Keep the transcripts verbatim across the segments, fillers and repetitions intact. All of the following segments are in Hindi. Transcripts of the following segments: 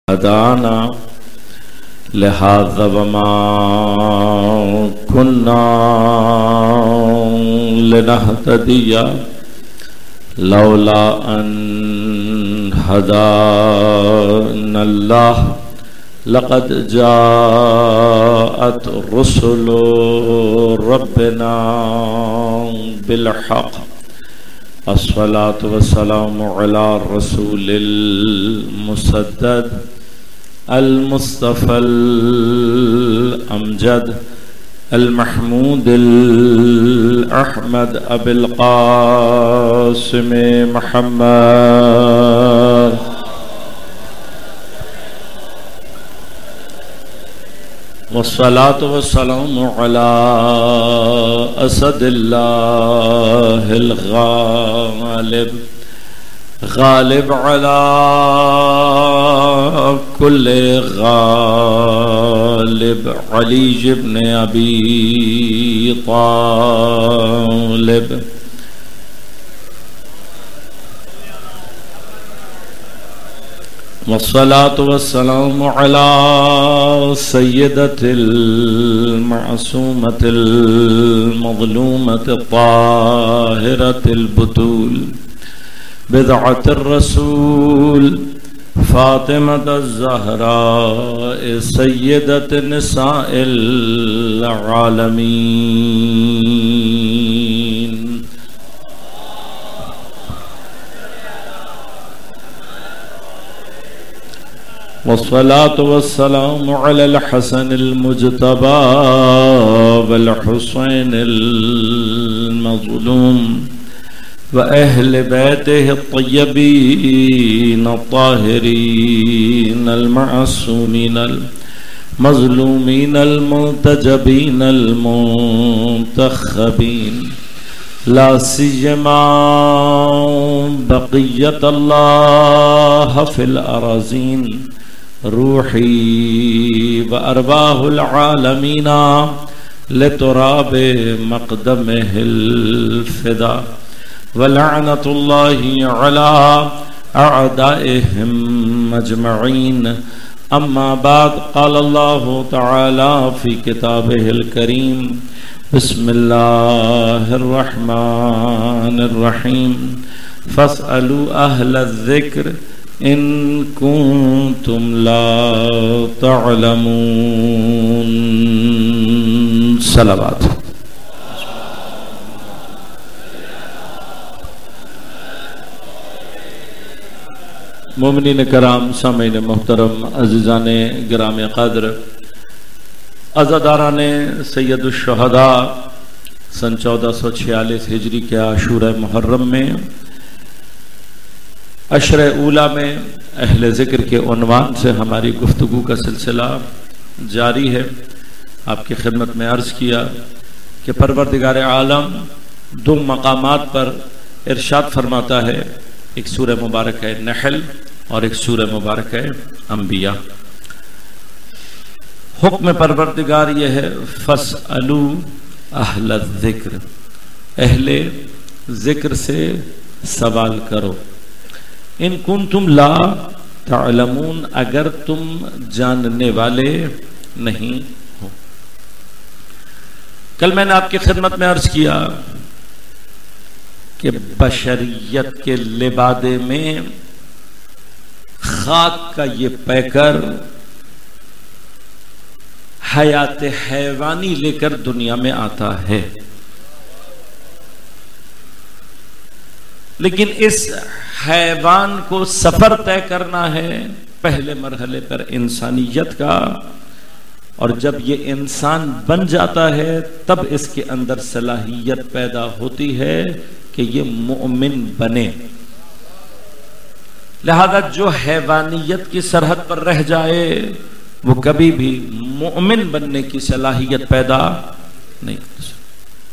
हदाना लिहाज़ा वमा कुन्ना लिनहतदिया लौला अन हदानल्लाह लक़द जाअत रुसुलु रब्बिना बिलहक़ अस्सलातु वस्सलामु अला रसूलिल मुसद्दद अल मुस्तफ़ल अमजद अल महमूदिल अहमद अबिल क़ासिम मुहम्मद वस्सलातु वस्सलामु अला असदिल्लाहिल गालिब गालिब अला कुल्ले गालिब अली इब्न अबी तालिब वस्सलातु वस्सलामु अला सय्यदतिल मासूमतिल मज़लूमतित ताहिरतिल बुतूल बिदअतिर रसूल फातिमत ज़हरा सय्यदत निसाइल आलमीन वस्सलातु वस्सलामु अलल हसनिल मुज्तबा वल हुसैनिल मज़लूम व अहले बैतिहि तय्यबीन ताहिरीन अल मासूमीन अल मज़लूमीन अल मुंतजबीन अल मुंतखबीन ला सियमा बक़ियत अल्लाह फिल अराज़ीन रूही व अरवाहुल आलमीना लितुराबे मक़दमिहिल फ़िदा व लअनतुल्लाहि अला अअदाइहिम अजमईन अम्मा बाद क़ाल अल्लाहु तआला फ़ी किताबिहिल करीम बिस्मिल्लाहिर रहमानिर रहीम फस्अलू अहलज़ ज़िक्र इन कुंतुम ला तअलमून। सलावत। मोमिनीन कराम, सामीन मोहतरम, अज़ीज़ाने गिरामे क़द्र, अज़ादाराने सैयदुश शुहदा सन चौदह सौ छियालीस हिजरी के आशूरा मुहर्रम में अशर ऊला में अहले ज़िक्र के उन्वान से हमारी गुफ्तगू का सिलसिला जारी है। आपकी खिदमत में अर्ज़ किया कि परवरदिगार आलम दो मकामात पर इरशाद फरमाता है, एक सूरह मुबारक है नहल और एक सूरह मुबारक है अंबिया। हुक्म परवरदिगार ये है फस्अलू अहल ज़िक्र, अहले ज़िक्र से सवाल करो, इन कुंतुम ला तअलमून, अगर तुम जानने वाले नहीं हो। कल मैंने आपकी खिदमत में अर्ज किया कि बशरियत के लिबादे में खाक का ये पैकर हयात हैवानी लेकर दुनिया में आता है, लेकिन इस हैवान को सफर तय करना है पहले मरहले पर इंसानियत का, और जब ये इंसान बन जाता है तब इसके अंदर सलाहियत पैदा होती है कि ये मोमिन बने। लिहाजा जो हैवानियत की सरहद पर रह जाए वो कभी भी मोमिन बनने की सलाहियत पैदा नहीं कर सकता।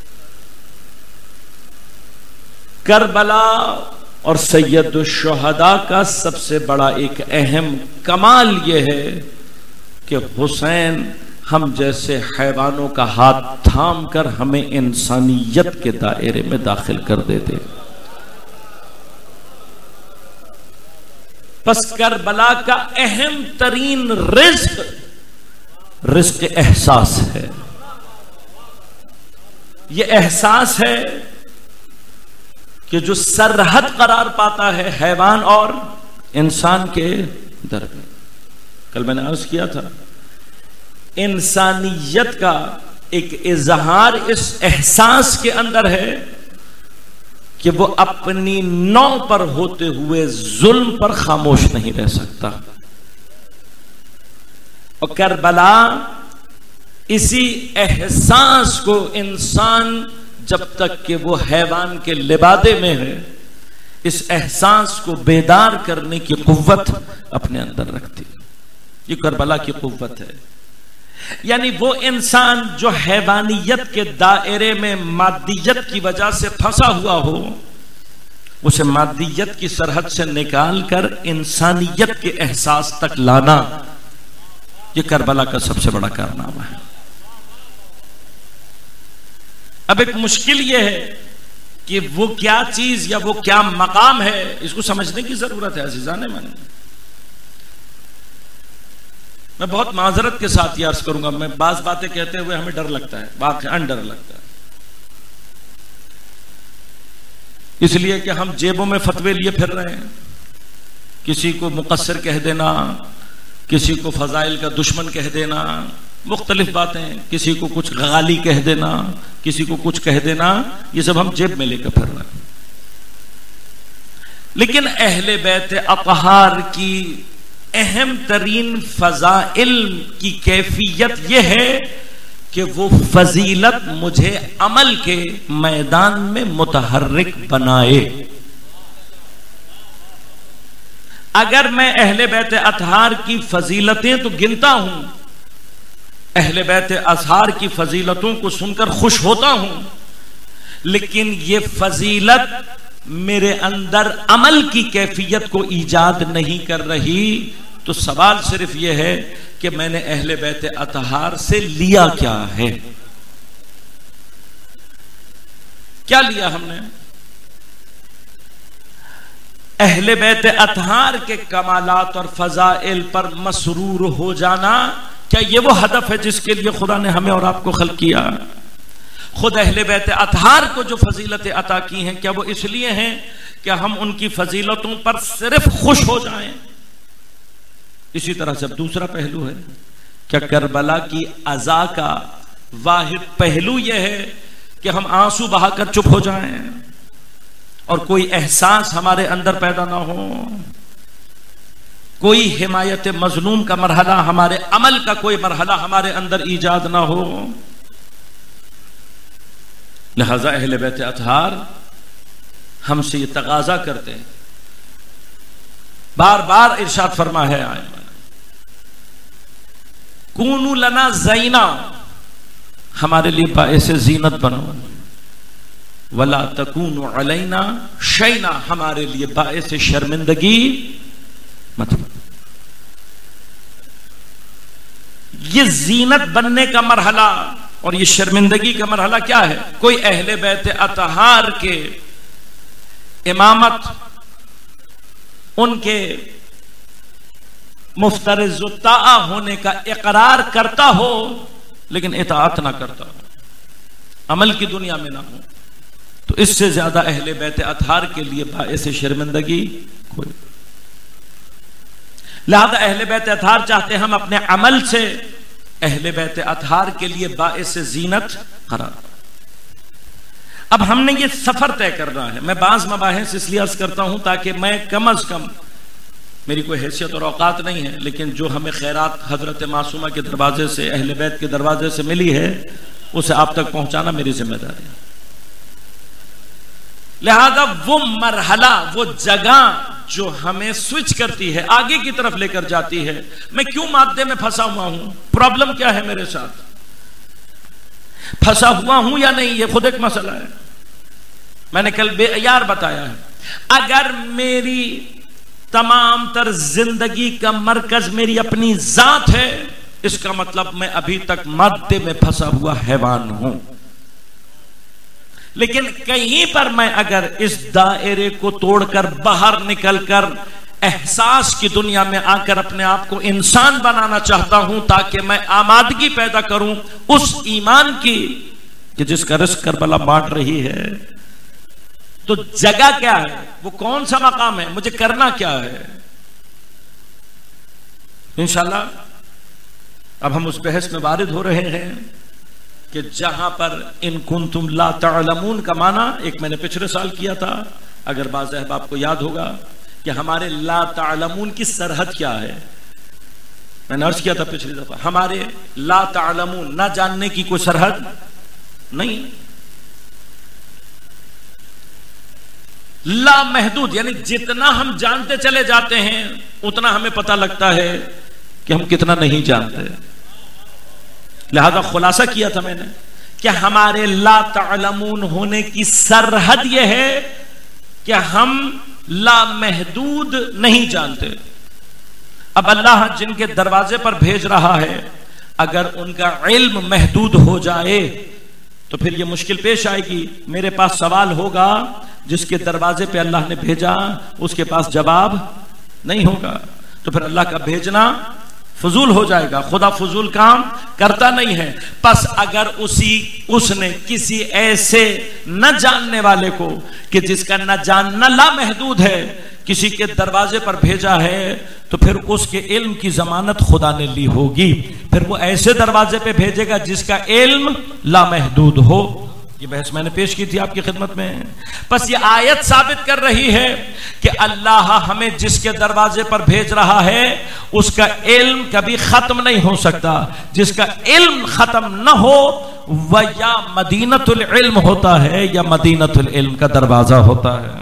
करबला और सैयदुश्शुहदा का सबसे बड़ा एक अहम कमाल यह है कि हुसैन हम जैसे हैवानों का हाथ थाम कर हमें इंसानियत के दायरे में दाखिल कर देते। बस करबला का अहम तरीन रिज्क रिज्क एहसास है। यह एहसास है कि जो सरहद करार पाता है हैवान और इंसान के दरमियान। कल मैंने अर्ज किया था, इंसानियत का एक इजहार इस एहसास के अंदर है कि वो अपनी नौ पर होते हुए जुल्म पर खामोश नहीं रह सकता। और करबला इसी एहसास को इंसान जब तक कि वो हैवान के लिबादे में है, इस एहसास को बेदार करने की कुव्वत अपने अंदर रखती है। ये करबला की कुव्वत है। यानी वो इंसान जो हैवानियत के दायरे में मादियत की वजह से फंसा हुआ हो, उसे मादियत की सरहद से निकाल कर इंसानियत के एहसास तक लाना, ये करबला का सबसे बड़ा कारनामा है। अब एक मुश्किल यह है कि वो क्या चीज या वो क्या मकाम है, इसको समझने की जरूरत है अजीजाने मन। मैं बहुत माजरत के साथ ये अर्ज करूंगा, मैं बाज बातें कहते हुए हमें डर लगता है, वाकई डर लगता है, इसलिए कि हम जेबों में फतवे लिए फिर रहे हैं। किसी को मुकस्सिर कह देना, किसी को फजाइल का दुश्मन कह देना, मुख्तलिफ बातें, किसी को कुछ गाली कह देना, किसी को कुछ कह देना, ये सब हम जेब में लेकर फिर रहे हैं। लेकिन अहले बैत अतहार की अहम तरीन फजाइल की कैफियत यह है कि वो फजीलत मुझे अमल के मैदान में मुतहर्रिक बनाए। अगर मैं अहले बैत अतहार की फजीलतें तो गिनता हूं, अहले बैत अतहार की फजीलतों को सुनकर खुश होता हूं, लेकिन ये फजीलत मेरे अंदर अमल की कैफियत को ईजाद नहीं कर रही, तो सवाल सिर्फ यह है कि मैंने अहले बैत अतहार से लिया क्या है। क्या लिया हमने? अहले बैत अतहार के कमालात और फजाइल पर मसरूर हो जाना, क्या ये वो हदफ है जिसके लिए खुदा ने हमें और आपको खल्क किया? खुद अहले बैत अतहार को जो फजीलतें अता की हैं, क्या वो इसलिए हैं कि हम उनकी फजीलतों पर सिर्फ खुश हो जाएं? इसी तरह से दूसरा पहलू है, क्या करबला की अज़ा का वाहिद पहलू यह है कि हम आंसू बहाकर चुप हो जाएं और कोई एहसास हमारे अंदर पैदा ना हो, कोई हिमायत मजलूम का मरहला, हमारे अमल का कोई मरहला हमारे अंदर ईजाद ना हो? लिहाजा अहले बैत अतहार हमसे ये तकाजा करते हैं, बार बार इरशाद फरमा है आए कूनू लना ज़ैना, हमारे लिए बाइस जीनत बनो, वला तकूनु अलैना शैना, हमारे लिए बाइस शर्मिंदगी मत बनो। ये जीनत बनने का मरहला और ये शर्मिंदगी का मरहला क्या है? कोई अहले बैत अतहार के इमामत, उनके मुफ्तरिज़-उत-ताआ होने का इकरार करता हो लेकिन इताअत ना करता हो, अमल की दुनिया में ना हो, तो इससे ज्यादा अहले बैत अतहार के लिए बाइस शर्मिंदगी कोई। लिहाजा अहले बैत अतहार चाहते हम अपने अमल से अहले बैत अतहार के लिए बाइस जीनत करार। अब हमने ये सफर तय करना है। मैं बाज मबाहिस इसलिए अर्ज करता हूं ताकि मैं कम अज कम, मेरी कोई हैसियत और औकात नहीं है, लेकिन जो हमें खैरात हजरत मासूमा के दरवाजे से, अहले बैत के दरवाजे से मिली है, उसे आप तक पहुंचाना मेरी जिम्मेदारी है। लिहाजा वो मरहला, वो जगह जो हमें स्विच करती है, आगे की तरफ लेकर जाती है, मैं क्यों मादे में फंसा हुआ हूं, प्रॉब्लम क्या है मेरे साथ, फंसा हुआ हूं या नहीं, ये खुद एक मसला है। मैंने कल बेयार बताया है, अगर मेरी तमाम तर जिंदगी का मरकज मेरी अपनी जात है, इसका मतलब मैं अभी तक मादे में फंसा हुआ हैवान हूं। लेकिन कहीं पर मैं अगर इस दायरे को तोड़कर बाहर निकलकर एहसास की दुनिया में आकर अपने आप को इंसान बनाना चाहता हूं ताकि मैं आमादगी पैदा करूं उस ईमान की कि जिसका रिस्क करबला बांट रही है। तो जगह क्या है, वो कौन सा मकाम है, मुझे करना क्या है। इंशाल्लाह अब हम उस बहस में वारिद हो रहे हैं कि जहां पर इन कुंतुम ला तअलमून का माना एक मैंने पिछले साल किया था, अगर बाज़ अहबाब को याद होगा कि हमारे ला तअलमून की सरहद क्या है। मैंने अर्ज किया था पिछली दफा, हमारे ला तअलमून ना जानने की कोई सरहद नहीं, ला महदूद, यानी जितना हम जानते चले जाते हैं उतना हमें पता लगता है कि हम कितना नहीं जानते। लिहाजा खुलासा किया था मैंने कि हमारे ला तअलमून होने की सरहद यह है कि हम ला महदूद नहीं जानते। अब अल्लाह जिनके दरवाजे पर भेज रहा है, अगर उनका इल्म महदूद हो जाए तो फिर यह मुश्किल पेश आएगी। मेरे पास सवाल होगा, जिसके दरवाजे पे अल्लाह ने भेजा उसके पास जवाब नहीं होगा, तो फिर अल्लाह का भेजना फजूल हो जाएगा। खुदा फजूल काम करता नहीं है। बस अगर उसी उसने किसी ऐसे न जानने वाले को कि जिसका न जानना ला महदूद है किसी के दरवाजे पर भेजा है, तो फिर उसके इल्म की जमानत खुदा ने ली होगी। फिर वो ऐसे दरवाजे पे भेजेगा जिसका इल्म ला महदूद हो। ये बहस मैंने पेश की थी आपकी खिदमत में। बस ये आयत साबित कर रही है कि अल्लाह हमें जिसके दरवाजे पर भेज रहा है उसका इल्म कभी खत्म नहीं हो सकता। जिसका इल्म खत्म न हो वह या मदीनतुल इल्म होता है या मदीनतुल इल्म का दरवाजा होता है।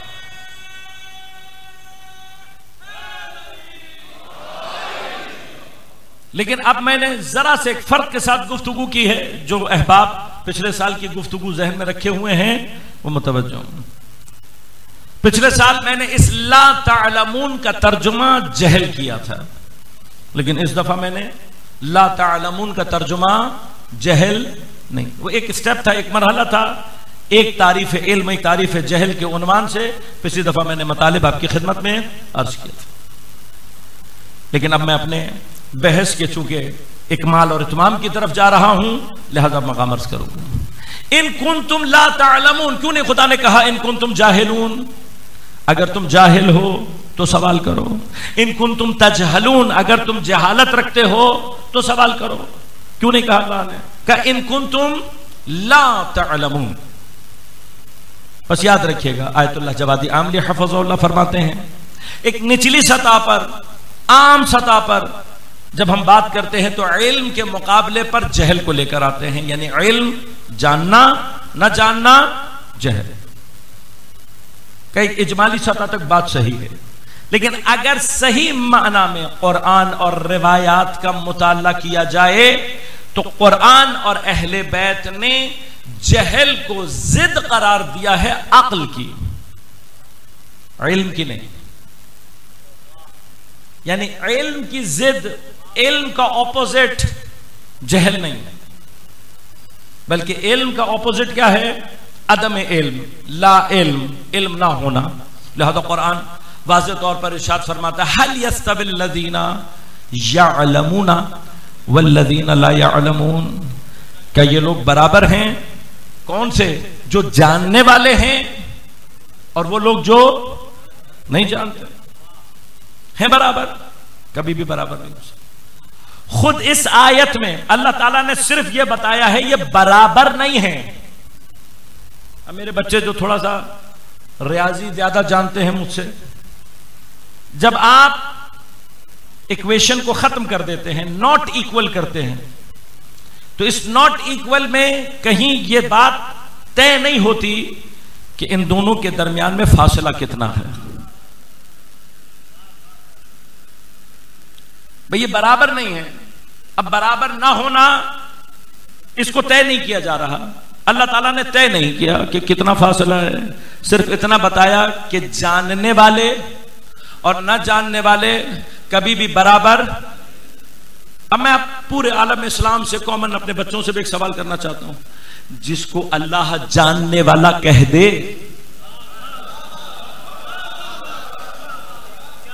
लेकिन अब मैंने जरा से एक फर्क के साथ गुफ्तगू की है। जो अहबाब पिछले साल की गुफ्तगू जहन में रखे हुए हैं वो मुतवज्जो। पिछले साल मैंने इस ला तअलमून का तर्जुमा जहल किया था, लेकिन इस दफा मैंने ला तअलमून का तर्जुमा जहल नहीं, वो एक स्टेप था, एक मरहला था, एक तारीफ इल्म एक तारीफ जहल के उन्वान से पिछली दफा मैंने मतलब आपकी खिदमत में अर्ज किया था। लेकिन अब मैं अपने बहस के चूंकि इकमाल और इत्माम की तरफ जा रहा हूं, लिहाजा मकाम अर्ज करूंगा। इन कुंतुम ला तअलमून, क्यों नहीं खुदा ने कहा इन कुंतुम जाहिलून, अगर तुम जाहिल हो तो सवाल करो। इन कुंतुम तजहलून, अगर तुम जहालत रखते हो तो सवाल करो। क्यों नहीं कहा अल्लाह ने, कहा इन कुंतुम ला तअलमून। बस याद रखिएगा, आयतुल्लाह जवादी आमली हफ़ज़हुल्लाह फरमाते हैं, एक निचली सतह पर, आम सतह पर जब हम बात करते हैं तो इल्म के मुकाबले पर जहल को लेकर आते हैं, यानी इल्म जानना न जानना जहल। कई इजमाली सतह तक बात सही है, लेकिन अगर सही माना में कुरान और रिवायात का मुताला किया जाए तो कुरान और अहले बैत ने जहल को जिद करार दिया है अक्ल की, इल्म की नहीं। यानी इल्म की जिद, इल्म का ऑपोजिट जहल नहीं है, बल्कि इल्म का ऑपोजिट क्या है, अदम इल्म, ला इल्म, इल्म ना होना। लिहाजा कुरान वाज़ेह तौर पर इरशाद फरमाता है, हल यस्तविल लज़ीना यअलमूना वल्लज़ीना ला यअलमून, क्या ये लोग बराबर हैं? कौन से? जो जानने वाले हैं और वो लोग जो नहीं जानते हैं बराबर? कभी भी बराबर नहीं हो सकते। खुद इस आयत में अल्लाह ताला ने सिर्फ यह बताया है ये बराबर नहीं है। अब मेरे बच्चे जो थोड़ा सा रियाजी ज्यादा जानते हैं मुझसे, जब आप इक्वेशन को खत्म कर देते हैं, नॉट इक्वल करते हैं, तो इस नॉट इक्वल में कहीं यह बात तय नहीं होती कि इन दोनों के दरमियान में फासला कितना है। भाई ये बराबर नहीं है। अब बराबर ना होना, इसको तय नहीं किया जा रहा। अल्लाह ताला ने तय नहीं किया कि कितना फासला है, सिर्फ इतना बताया कि जानने वाले और न जानने वाले कभी भी बराबर। अब मैं आप पूरे आलम इस्लाम से कॉमन अपने बच्चों से भी एक सवाल करना चाहता हूं, जिसको अल्लाह जानने वाला कह दे,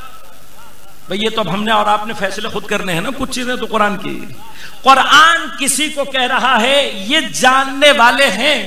भाई ये तो अब हमने और आपने फैसले खुद करने हैं ना, कुछ चीजें तो कुरान की। कुरान किसी को कह रहा है ये जानने वाले हैं।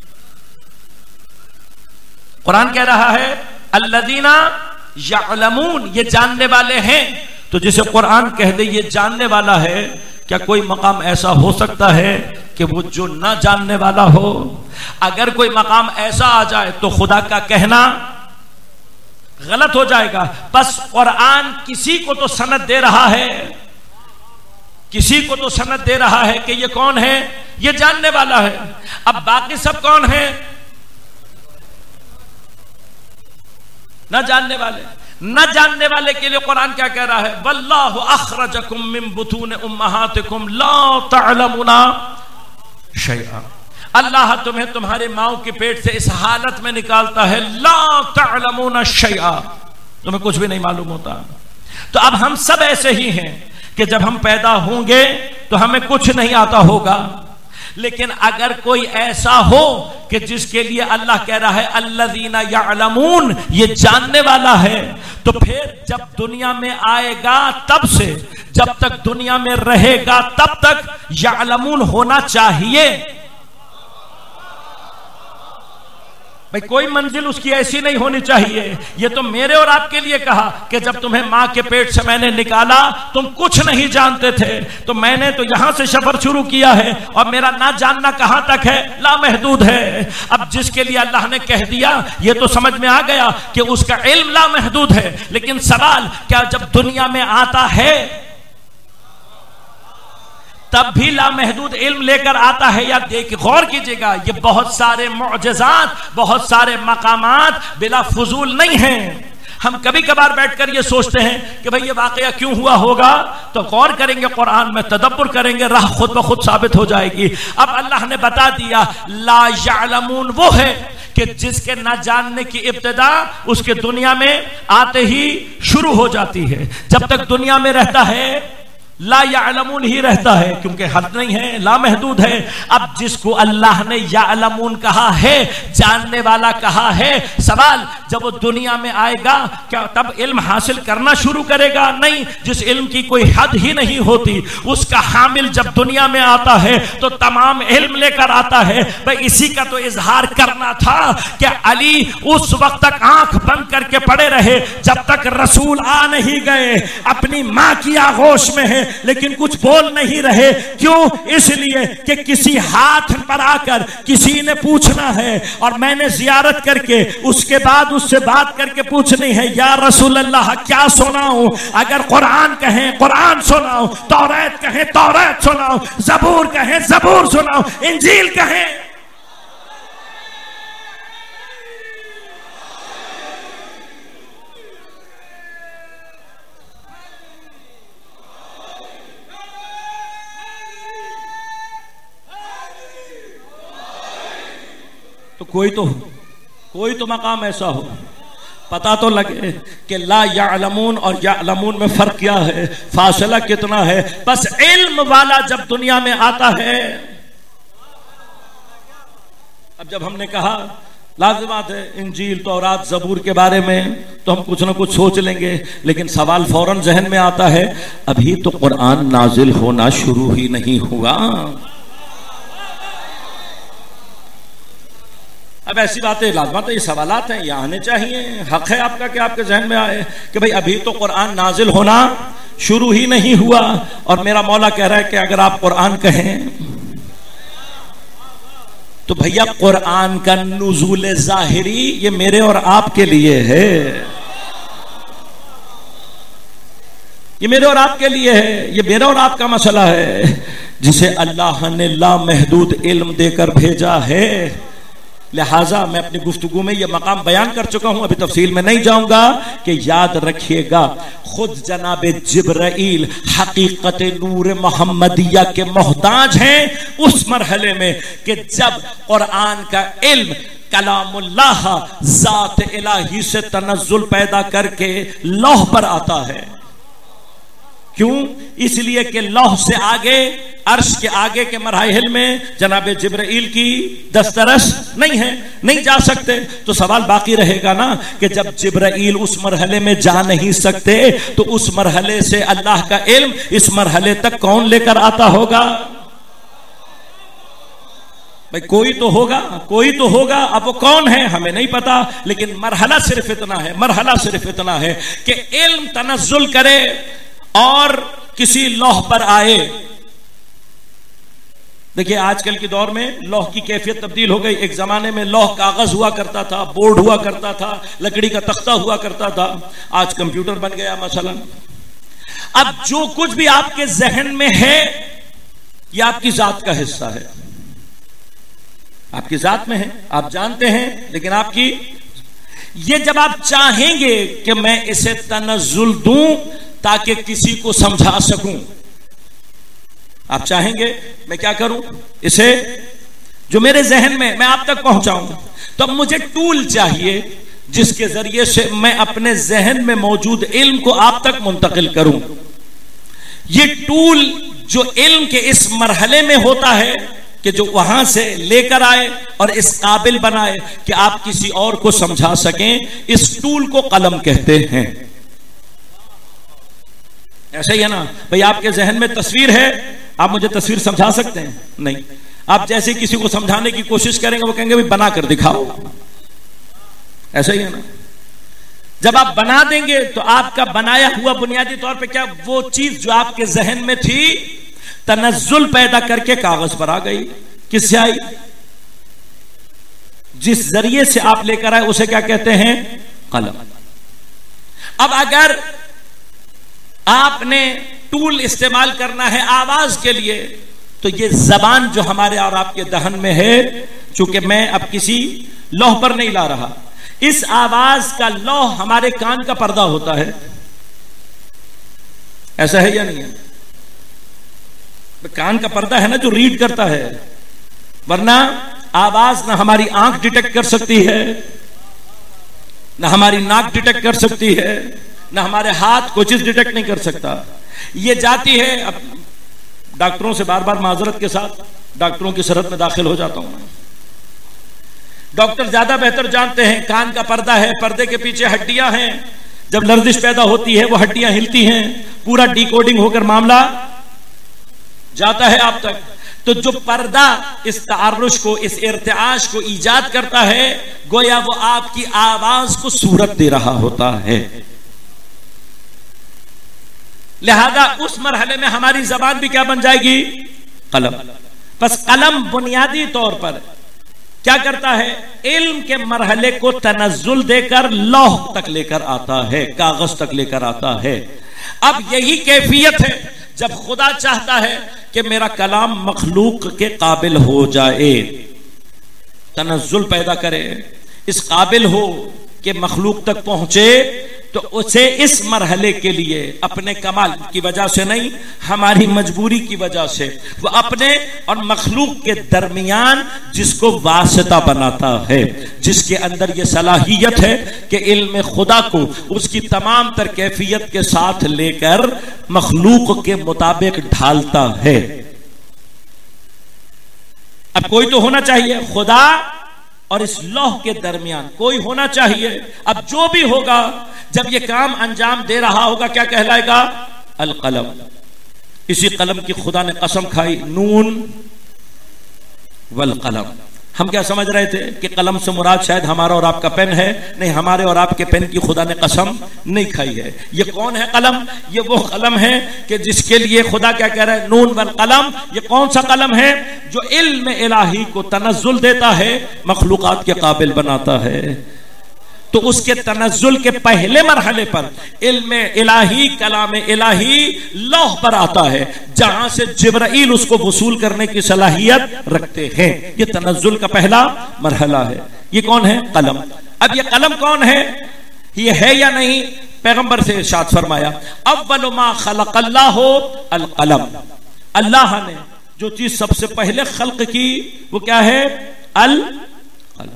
कुरान कह रहा है अल्लज़ीना यअलमून, ये जानने वाले हैं। तो जिसे कुरान कह दे ये जानने वाला है, क्या कोई मकाम ऐसा हो सकता है कि वो जो ना जानने वाला हो? अगर कोई मकाम ऐसा आ जाए तो खुदा का कहना गलत हो जाएगा। बस कुरान किसी को तो सनद दे रहा है, किसी को तो सनद दे रहा है कि ये कौन है, ये जानने वाला है। अब बाकी सब कौन है? ना जानने वाले। न जानने वाले के लिए कुरान क्या कह रहा है? वल्लाहु अखरजकुम मिन बुतून उम्महातिकुम ला तअलमुना शैआ। अल्लाह तुम्हें तुम्हारे माओ के पेट से इस हालत में निकालता है, ला तअलमुना शैआ, तुम्हें कुछ भी नहीं मालूम होता। तो अब हम सब ऐसे ही हैं कि जब हम पैदा होंगे तो हमें कुछ नहीं आता होगा। लेकिन अगर कोई ऐसा हो कि जिसके लिए अल्लाह कह रहा है अल्लज़ीना यअलमून, ये जानने वाला है, तो फिर जब दुनिया में आएगा तब से जब तक दुनिया में रहेगा तब तक यअलमून होना चाहिए। भाई कोई मंजिल उसकी ऐसी नहीं होनी चाहिए। ये तो मेरे और आपके लिए कहा कि जब तुम्हें मां के पेट से मैंने निकाला तुम कुछ नहीं जानते थे, तो मैंने तो यहां से सफर शुरू किया है और मेरा ना जानना कहां तक है? लामहदूद है। अब जिसके लिए अल्लाह ने कह दिया ये तो समझ में आ गया कि उसका इल्म लामहदूद है। लेकिन सवाल, क्या जब दुनिया में आता है तब भी लामहदूद इल्म लेकर आता है? या देख गौर कीजिएगा, ये बहुत सारे मुअजिज़ात, बहुत सारे मकामात बिला फजूल नहीं हैं। हम कभी कभार बैठकर ये सोचते हैं कि भाई ये वाकया क्यों हुआ होगा, तो गौर करेंगे, कुरान में तदब्बुर करेंगे, राह खुद ब खुद साबित हो जाएगी। अब अल्लाह ने बता दिया ला यअलमून वो है कि जिसके ना जानने की इब्तिदा उसके दुनिया में आते ही शुरू हो जाती है। जब तक दुनिया में रहता है ला यअलमून ही रहता है, क्योंकि हद नहीं है, लामहदूद है। अब जिसको अल्लाह ने यअलमून कहा है, जानने वाला कहा है, सवाल जब वो दुनिया में आएगा क्या तब इल्म हासिल करना शुरू करेगा? नहीं। जिस इल्म की कोई हद ही नहीं होती उसका हामिल जब दुनिया में आता है तो तमाम इल्म लेकर आता है। भाई इसी का तो इजहार करना था कि अली उस वक्त तक आंख बंद करके पड़े रहे जब तक रसूल आ नहीं गए, अपनी मां की आगोश में है लेकिन कुछ बोल नहीं रहे। क्यों? इसलिए कि किसी हाथ पर आकर किसी ने पूछना है और मैंने जियारत करके उसके बाद उससे बात करके पूछनी है, या रसूल अल्लाह क्या सुनाऊं? अगर कुरान कहें कुरान सुनाओ, तौरात कहें तौरात सुनाओ, ज़बूर कहें ज़बूर सुनाओ, इंजील कहें। तो कोई तो कोई तो मकाम ऐसा हो, पता तो लगे कि ला यअलमून और यअलमून में फर्क क्या है, फासला कितना है। बस इल्म वाला जब दुनिया में आता है, अब जब हमने कहा लाज़िमात है इंजील तौरात ज़बूर के बारे में तो हम कुछ ना कुछ सोच लेंगे, लेकिन सवाल फौरन जहन में आता है अभी तो कुरान नाजिल होना शुरू ही नहीं हुआ। अब ऐसी बातें लाज़िमत, ये सवालात हैं, ये आने चाहिए। हक है आपका कि आपके जहन में आए कि भाई अभी तो कुरान नाजिल होना शुरू ही नहीं हुआ। और मेरा मौला कह रहा है कि अगर आप कुरान कहें तो भैया कुरान का नुज़ूल ज़ाहिरी ये मेरे और आपके लिए है, ये मेरे और आपके लिए है, ये मेरा और आपका मसला है जिसे अल्लाह ने लामहदूद इल्म देकर भेजा है। लिहाजा मैं अपनी गुफ्तगू में यह मकाम बयान कर चुका हूं, अभी तफसील में नहीं जाऊंगा कि याद रखिएगा खुद जनाब जिब्राइल हकीकत नूर मोहम्मदिया के मोहताज हैं उस मरहले में कि जब कुरान का इल्म कलामुल्लाह जात इलाही से तनज़्ज़ुल पैदा करके लौह पर आता है। क्यों? इसलिए कि लौह से आगे अर्श के आगे के मराहिल में जनाब जिब्राइल की दस्तरस नहीं है, नहीं जा सकते। तो सवाल बाकी रहेगा ना कि जब जिब्राइल उस मरहले में जा नहीं सकते तो उस मरहले से अल्लाह का इल्म इस मरहले तक कौन लेकर आता होगा? भाई कोई तो होगा, कोई तो होगा। अब वो कौन है हमें नहीं पता, लेकिन मरहला सिर्फ इतना है, मरहला सिर्फ इतना है कि इल्म तनज़्ज़ुल करे और किसी लौह पर आए। देखिए आजकल के दौर में लौह की कैफियत तब्दील हो गई। एक जमाने में लौह कागज हुआ करता था, बोर्ड हुआ करता था, लकड़ी का तख्ता हुआ करता था, आज कंप्यूटर बन गया मसलन। अब जो कुछ भी आपके जहन में है यह आपकी जात का हिस्सा है, आपकी जात में है, आप जानते हैं, लेकिन आपकी ये जब आप चाहेंगे कि मैं इसे तनज़्ज़ुल दूं ताकि किसी को समझा सकूं, आप चाहेंगे मैं क्या करूं, इसे जो मेरे जहन में मैं आप तक पहुंचाऊं, तो अब मुझे टूल चाहिए जिसके जरिए से मैं अपने जहन में मौजूद इल्म को आप तक मुंतकिल करूं। ये टूल जो इल्म के इस मरहले में होता है कि जो वहां से लेकर आए और इस काबिल बनाए कि आप किसी और को समझा सकें, इस टूल को कलम कहते हैं। ऐसा ही है ना भाई, आपके जहन में तस्वीर है, आप मुझे तस्वीर समझा सकते हैं? नहीं। आप जैसे किसी को समझाने की कोशिश करेंगे वो कहेंगे भाई बना कर दिखाओ। ऐसा ही है ना, जब आप बना देंगे तो आपका बनाया हुआ बुनियादी तौर पे क्या वो चीज जो आपके जहन में थी तनज़्ज़ुल पैदा करके कागज पर आ गई। किससे आई? जिस जरिए से आप लेकर आए उसे क्या कहते हैं? कलम। अब अगर आपने टूल इस्तेमाल करना है आवाज के लिए, तो ये जबान जो हमारे और आपके दहन में है, चूंकि मैं अब किसी लौह पर नहीं ला रहा, इस आवाज का लौह हमारे कान का पर्दा होता है। ऐसा है या नहीं है? कान का पर्दा है ना जो रीड करता है, वरना आवाज ना हमारी आंख डिटेक्ट कर सकती है, ना हमारी नाक डिटेक्ट कर सकती है, ना हमारे हाथ कोई चीज डिटेक्ट नहीं कर सकता। ये जाती है। अब डॉक्टरों से बार बार माजरत के साथ डॉक्टरों की सरहद में दाखिल हो जाता हूं। डॉक्टर ज्यादा बेहतर जानते हैं, कान का पर्दा है, पर्दे के पीछे हड्डियां हैं, जब लर्जिश पैदा होती है वो हड्डियां हिलती हैं, पूरा डिकोडिंग होकर मामला जाता है आप तक। तो जो पर्दा इस तारुश को, इस इर्तिआश को ईजाद करता है, गोया वो आपकी आवाज को सूरत दे रहा होता है। लिहाजा उस मरहले में हमारी जबान भी क्या बन जाएगी? कलम। बस कलम बुनियादी तौर पर क्या करता है? इल्म के मरहले को तनज़्ज़ुल देकर लौह तक लेकर आता है, कागज तक लेकर आता है। अब यही कैफियत है जब खुदा चाहता है कि मेरा कलाम मखलूक के काबिल हो जाए, तनज़्ज़ुल पैदा करे, इस काबिल हो कि मखलूक तक पहुंचे, तो उसे इस मरहले के लिए अपने कमाल की वजह से नहीं, हमारी मजबूरी की वजह से, वो अपने और मखलूक के दरमियान जिसको वास्ता बनाता है, जिसके अंदर ये सलाहियत है कि इल्म खुदा को उसकी तमाम तर कैफियत के साथ लेकर मखलूक के मुताबिक ढालता है। अब कोई तो होना चाहिए, खुदा और इस लौह के दरमियान कोई होना चाहिए। अब जो भी होगा, जब ये काम अंजाम दे रहा होगा, क्या कहलाएगा? अल कलम। इसी कलम की खुदा ने कसम खाई, नून वल कलम। हम क्या समझ रहे थे कि कलम से मुराद शायद हमारा और आपका पेन है? नहीं, हमारे और आपके पेन की खुदा ने कसम नहीं खाई है। ये कौन है कलम? ये वो कलम है कि जिसके लिए खुदा क्या कह रहा है? नून वल कलम। ये कौन सा कलम है? जो इल्म इलाही को तनज़्ज़ुल देता है, मखलूक़ात के काबिल बनाता है। तो उसके तनज़्ज़ुल के पहले मरहले पर इल्म इलाही, कलाम इलाही लौह पर आता है, जहां से जिब्राइल उसको वसूल करने की सलाहियत रखते हैं। ये तनज़्ज़ुल का पहला मरहला है। ये कौन है? कलम। अब ये कलम कौन है? ये है या नहीं? पैगंबर से इरशाद फरमाया, अव्वलु मा खलक़ल्लाहु अल कलम। अल्लाह ने जो चीज सबसे पहले खल्क की वो क्या है? अल कलम।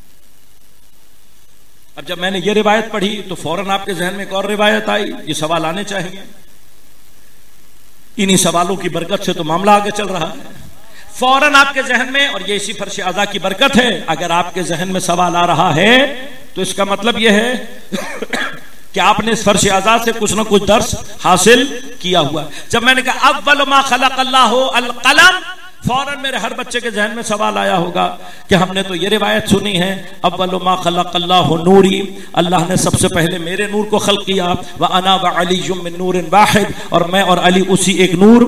अब जब मैंने ये रिवायत पढ़ी तो फौरन आपके जहन में एक और रिवायत आई, ये सवाल आने चाहिए। इन्हीं सवालों की बरकत से तो मामला आगे चल रहा है। फौरन आपके जहन में, और ये इसी फर्श अज़ा की बरकत है, अगर आपके जहन में सवाल आ रहा है तो इसका मतलब यह है कि आपने इस फर्श अज़ा से कुछ ना कुछ दर्स हासिल किया हुआ। जब मैंने कहा अव्वल मा खलक़ल्लाहु अल कलम, फौरन मेरे हर बच्चे के जहन में सवाल आया होगा कि हमने तो ये रिवायत सुनी है अव्वल मा खलक़ल्लाहु नूरी, अल्लाह ने सबसे पहले मेरे नूर को खल्क़ किया, व अना व अलीयुम मिन नूरिन वाहिद, और मैं और अली उसी एक नूर।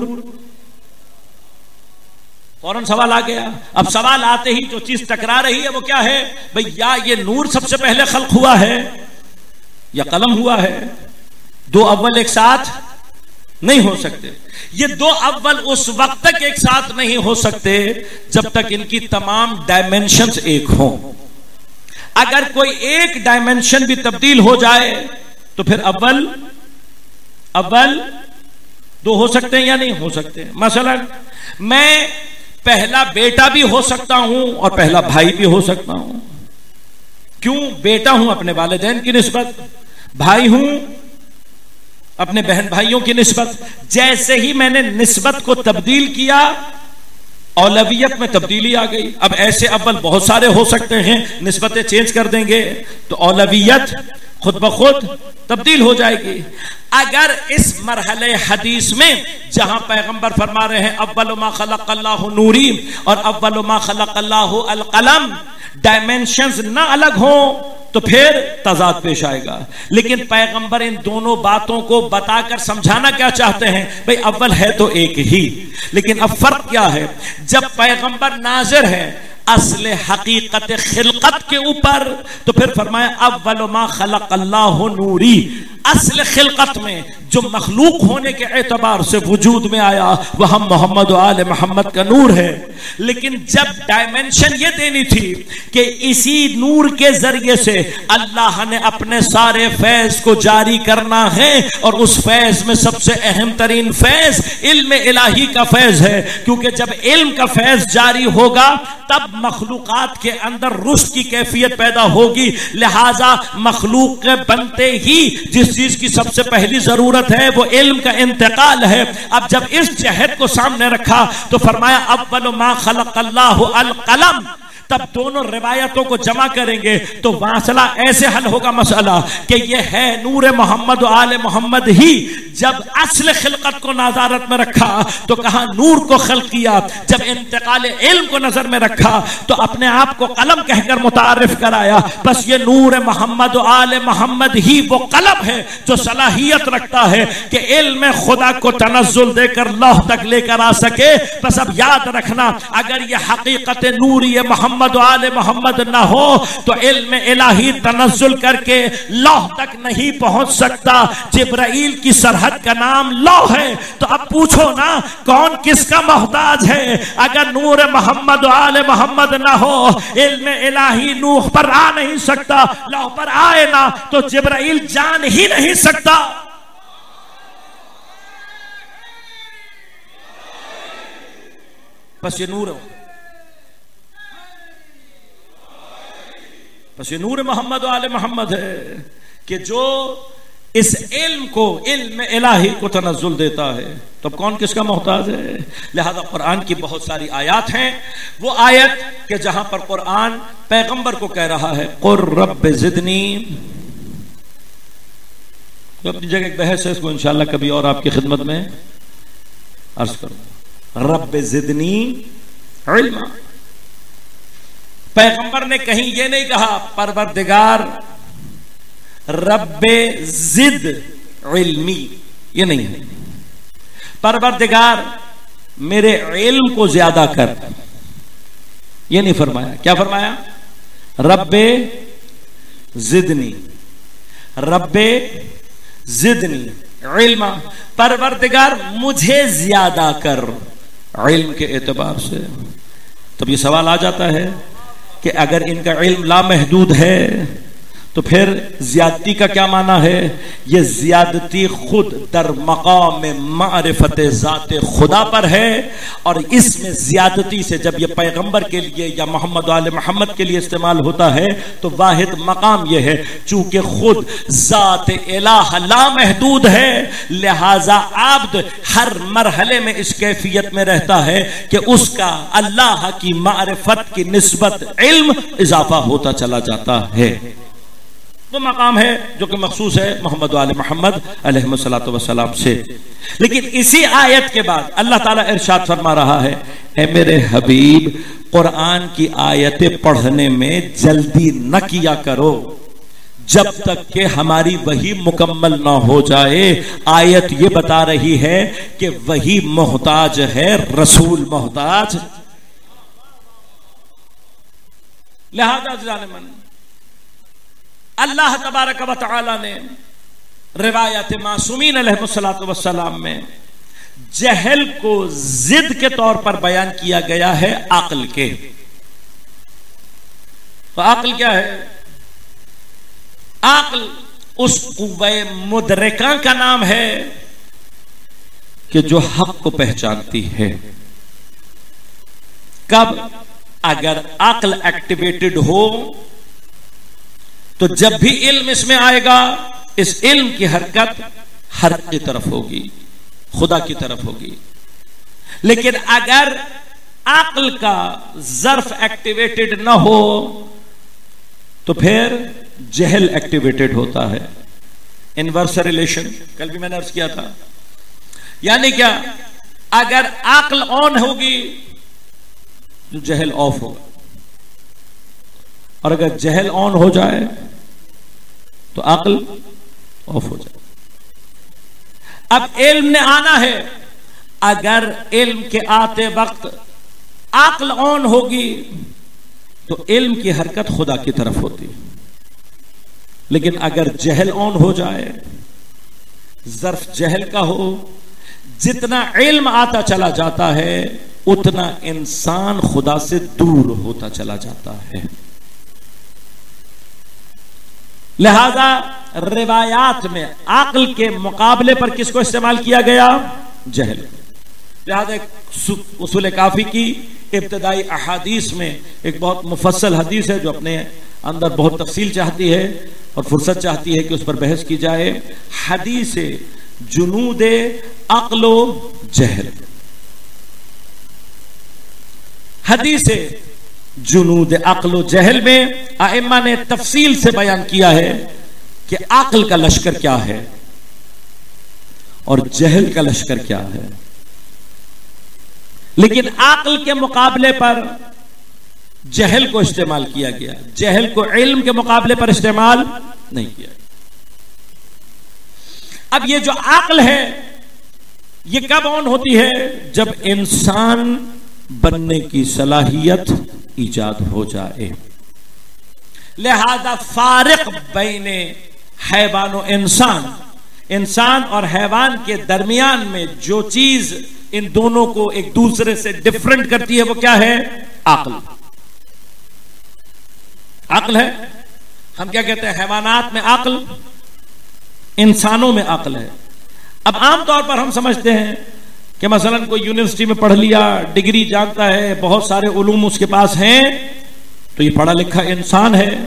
फौरन सवाल आ गया। अब सवाल आते ही जो चीज टकरा रही है वो क्या है भाई, या ये नूर सबसे पहले खल्क़ हुआ है या कलम हुआ है। दो अव्वल एक साथ नहीं हो सकते। ये दो अव्वल उस वक्त तक एक साथ नहीं हो सकते जब तक इनकी तमाम डायमेंशंस एक हों। अगर कोई एक डायमेंशन भी तब्दील हो जाए तो फिर अव्वल अव्वल दो हो सकते हैं या नहीं हो सकते। मसलन मैं पहला बेटा भी हो सकता हूं और पहला भाई भी हो सकता हूं। क्यों? बेटा हूं अपने वालिदैन की निस्बत, भाई हूं अपने बहन भाइयों की निस्बत। जैसे ही मैंने निस्बत को तब्दील किया औलवियत में तब्दीली आ गई। अब ऐसे अव्वल बहुत सारे हो सकते हैं, निस्बतें चेंज कर देंगे तो औलवियत खुद ब खुद तब्दील हो जाएगी। अगर इस मरहले हदीस में जहां पैगंबर फरमा रहे हैं अव्वल मा खलक़ल्लाहु नूरी और अव्वल मा खलक़ल्लाहु अल कलम, डायमेंशंस ना अलग हो तो फिर तजाद पेश आएगा। लेकिन पैगंबर इन दोनों बातों को बताकर समझाना क्या चाहते हैं भाई, अव्वल है तो एक ही, लेकिन अब फर्क क्या है। जब पैगंबर नाज़िर है असले हकीकत खिलकत के ऊपर तो फिर फरमाया अव्वल मा खलक़ल्लाहु नूरी, असल खिलकत में जो मखलूक होने के एतबार से वजूद में आया वह हम मोहम्मद व आले मोहम्मद का नूर है। लेकिन जब डायमेंशन ये देनी थी कि इसी नूर के जरिए से अल्लाह ने अपने सारे फैज को जारी करना है, और उस फैज में सबसे अहम तरीन फैज इल्म इलाही का फैज है, क्योंकि जब इल्म का फैज जारी होगा तब मखलूकात के अंदर रुश्द की कैफियत पैदा होगी। लिहाजा मखलूक के बनते ही जिस चीज की सबसे पहली जरूरत है वो इल्म का इंतकाल है। अब जब इस जहद को सामने रखा तो फरमाया अव्वल मा खलक़ल्लाहु अल कलम। तब दोनों रिवायतों को जमा करेंगे तो वासला ऐसे हल होगा मसला कि ये है नूर मोहम्मद व आले मोहम्मद ही। जब असल खिलकत को नाजारत में रखा तो कहा नूर को खल्क़ किया, जब इंतकाल इल्म को नजर में रखा तो अपने आप को कलम कहकर मुतारिफ कराया। बस ये नूर मोहम्मद व आले मोहम्मद ही वो कलम है जो सलाहियत रखता है कि इल्म खुदा को तनज़्ज़ुल देकर लौह तक लेकर आ सके। बस अब याद रखना, अगर ये हकीकत नूर ये मोहम्मद आले मोहम्मद ना हो तो इल्म इलाही तनज़्ज़ुल करके लौह तक नहीं पहुंच सकता। जिब्राइल की सरहद का नाम लौह है। तो अब पूछो ना कौन किसका मोहताज है। अगर नूर मोहम्मद आले मोहम्मद ना हो इल्म इलाही नूह पर आ नहीं सकता, लौह पर आए ना तो जिब्राइल जान ही नहीं सकता। बस ये नूर बस ये नूर मोहम्मद व आले मोहम्मद है कि जो इस इल्म को इल्म इलाही को तनज़्ज़ुल देता है। तो अब कौन किसका मोहताज है। लिहाजा कुरान की बहुत सारी आयत हैं। वो आयत कि जहां पर कुरान पैगंबर को कह रहा है क़ुर रब्बि ज़िदनी, तो अपनी जगह एक बहस है, इसको इंशाअल्लाह कभी और आपकी खिदमत में अर्ज करूंगा। रब्बि ज़िदनी इल्मा। पैगंबर ने कहीं ये नहीं कहा परवरदिगार रब्बे जिद इल्मी, ये नहीं है। परवरदिगार मेरे इल्म को ज्यादा कर, ये नहीं फरमाया। क्या फरमाया? रब्बे जिदनी, रब्बे जिदनी इल्मा। परवरदिगार मुझे ज्यादा कर इल्म के एतबार से। तब ये सवाल आ जाता है कि अगर इनका इल्म लामहदूद है तो फिर ज्यादती का क्या माना है? ये ज्यादती खुद दर मकाम मारिफत ज़ात खुदा पर है, और इसमें ज्यादती से जब ये पैगंबर के लिए या मोहम्मद वाले मोहम्मद के लिए इस्तेमाल होता है तो वाहिद मकाम ये है, चूंकि खुद ज़ात इलाह लामहदूद है, लिहाजा आब्द हर मरहले में इस कैफियत में रहता है कि उसका अल्लाह की मारिफत की निस्बत इल्म इजाफा होता चला जाता है। वो मकाम है जो कि मखसूस है मोहम्मद वाले मोहम्मद अलैहिस्सलातु वस्सलाम से। लेकिन इसी आयत के बाद अल्लाह ताला इरशाद फरमा रहा है, ए मेरे हबीब, कुरान की आयतें पढ़ने में जल्दी न किया करो जब तक कि हमारी वही मुकम्मल ना हो जाए। आयत ये बता रही है कि वही मोहताज है, रसूल मोहताज। लिहाजा जाने मन अल्लाह तबारक व तआला ने रिवायत मासूमीन अलैहिस्सलातु वस्सलाम में जहल को जिद के तौर पर बयान किया गया है अक्ल के। तो अक्ल क्या है? अक्ल उस कुव्वे मुदरिका का नाम है कि जो हक को पहचानती है। कब? अगर अक्ल एक्टिवेटेड हो तो जब भी इल्म इसमें आएगा, इस इल्म की हरकत हर की तरफ होगी, खुदा की तरफ होगी। लेकिन अगर अक्ल का जर्फ एक्टिवेटेड ना हो तो फिर जहल एक्टिवेटेड होता है। इनवर्स रिलेशन कल भी मैंने अर्ज किया था। यानी क्या? अगर अक्ल ऑन होगी तो जहल ऑफ होगा, और अगर जहल ऑन हो जाए तो अक्ल ऑफ हो जाए। अब इल्म ने आना है, अगर इल्म के आते वक्त अक्ल ऑन होगी तो इल्म की हरकत खुदा की तरफ होती है। लेकिन अगर जहल ऑन हो जाए, जर्फ जहल का हो, जितना इल्म आता चला जाता है उतना इंसान खुदा से दूर होता चला जाता है। लिहाजा रिवायात में अक्ल के मुकाबले पर किसको इस्तेमाल किया गया? जहल। लिहाजा उसूल काफी की इब्तदाई अहादीस में एक बहुत मुफस्सल हदीस है जो अपने अंदर बहुत तफसील चाहती है और फुर्सत चाहती है कि उस पर बहस की जाए। हदीस जुनूद अक्लो जहल। हदीस जुनूद अक्लो जहल में आइम्मा ने तफसील से बयान किया है कि अक्ल का लश्कर क्या है और जहल का लश्कर क्या है। लेकिन अक्ल के मुकाबले पर जहल को इस्तेमाल किया गया, जहल को इल्म के मुकाबले पर इस्तेमाल नहीं किया। अब ये जो अक्ल है ये कब ऑन होती है? जब इंसान बनने की सलाहियत ईजाद हो जाए। लिहाजा फारिक बैने हैवान और इंसान, इंसान और हैवान के दरमियान में जो चीज इन दोनों को एक दूसरे से डिफरेंट करती है वो क्या है? अक्ल। अक्ल है। हम क्या कहते हैं? हैवानात में अक्ल, इंसानों में अक्ल है। अब आमतौर पर हम समझते हैं कि मसलन कोई यूनिवर्सिटी में पढ़ लिया, डिग्री जानता है, बहुत सारे उलूम उसके पास हैं, तो ये पढ़ा लिखा इंसान है।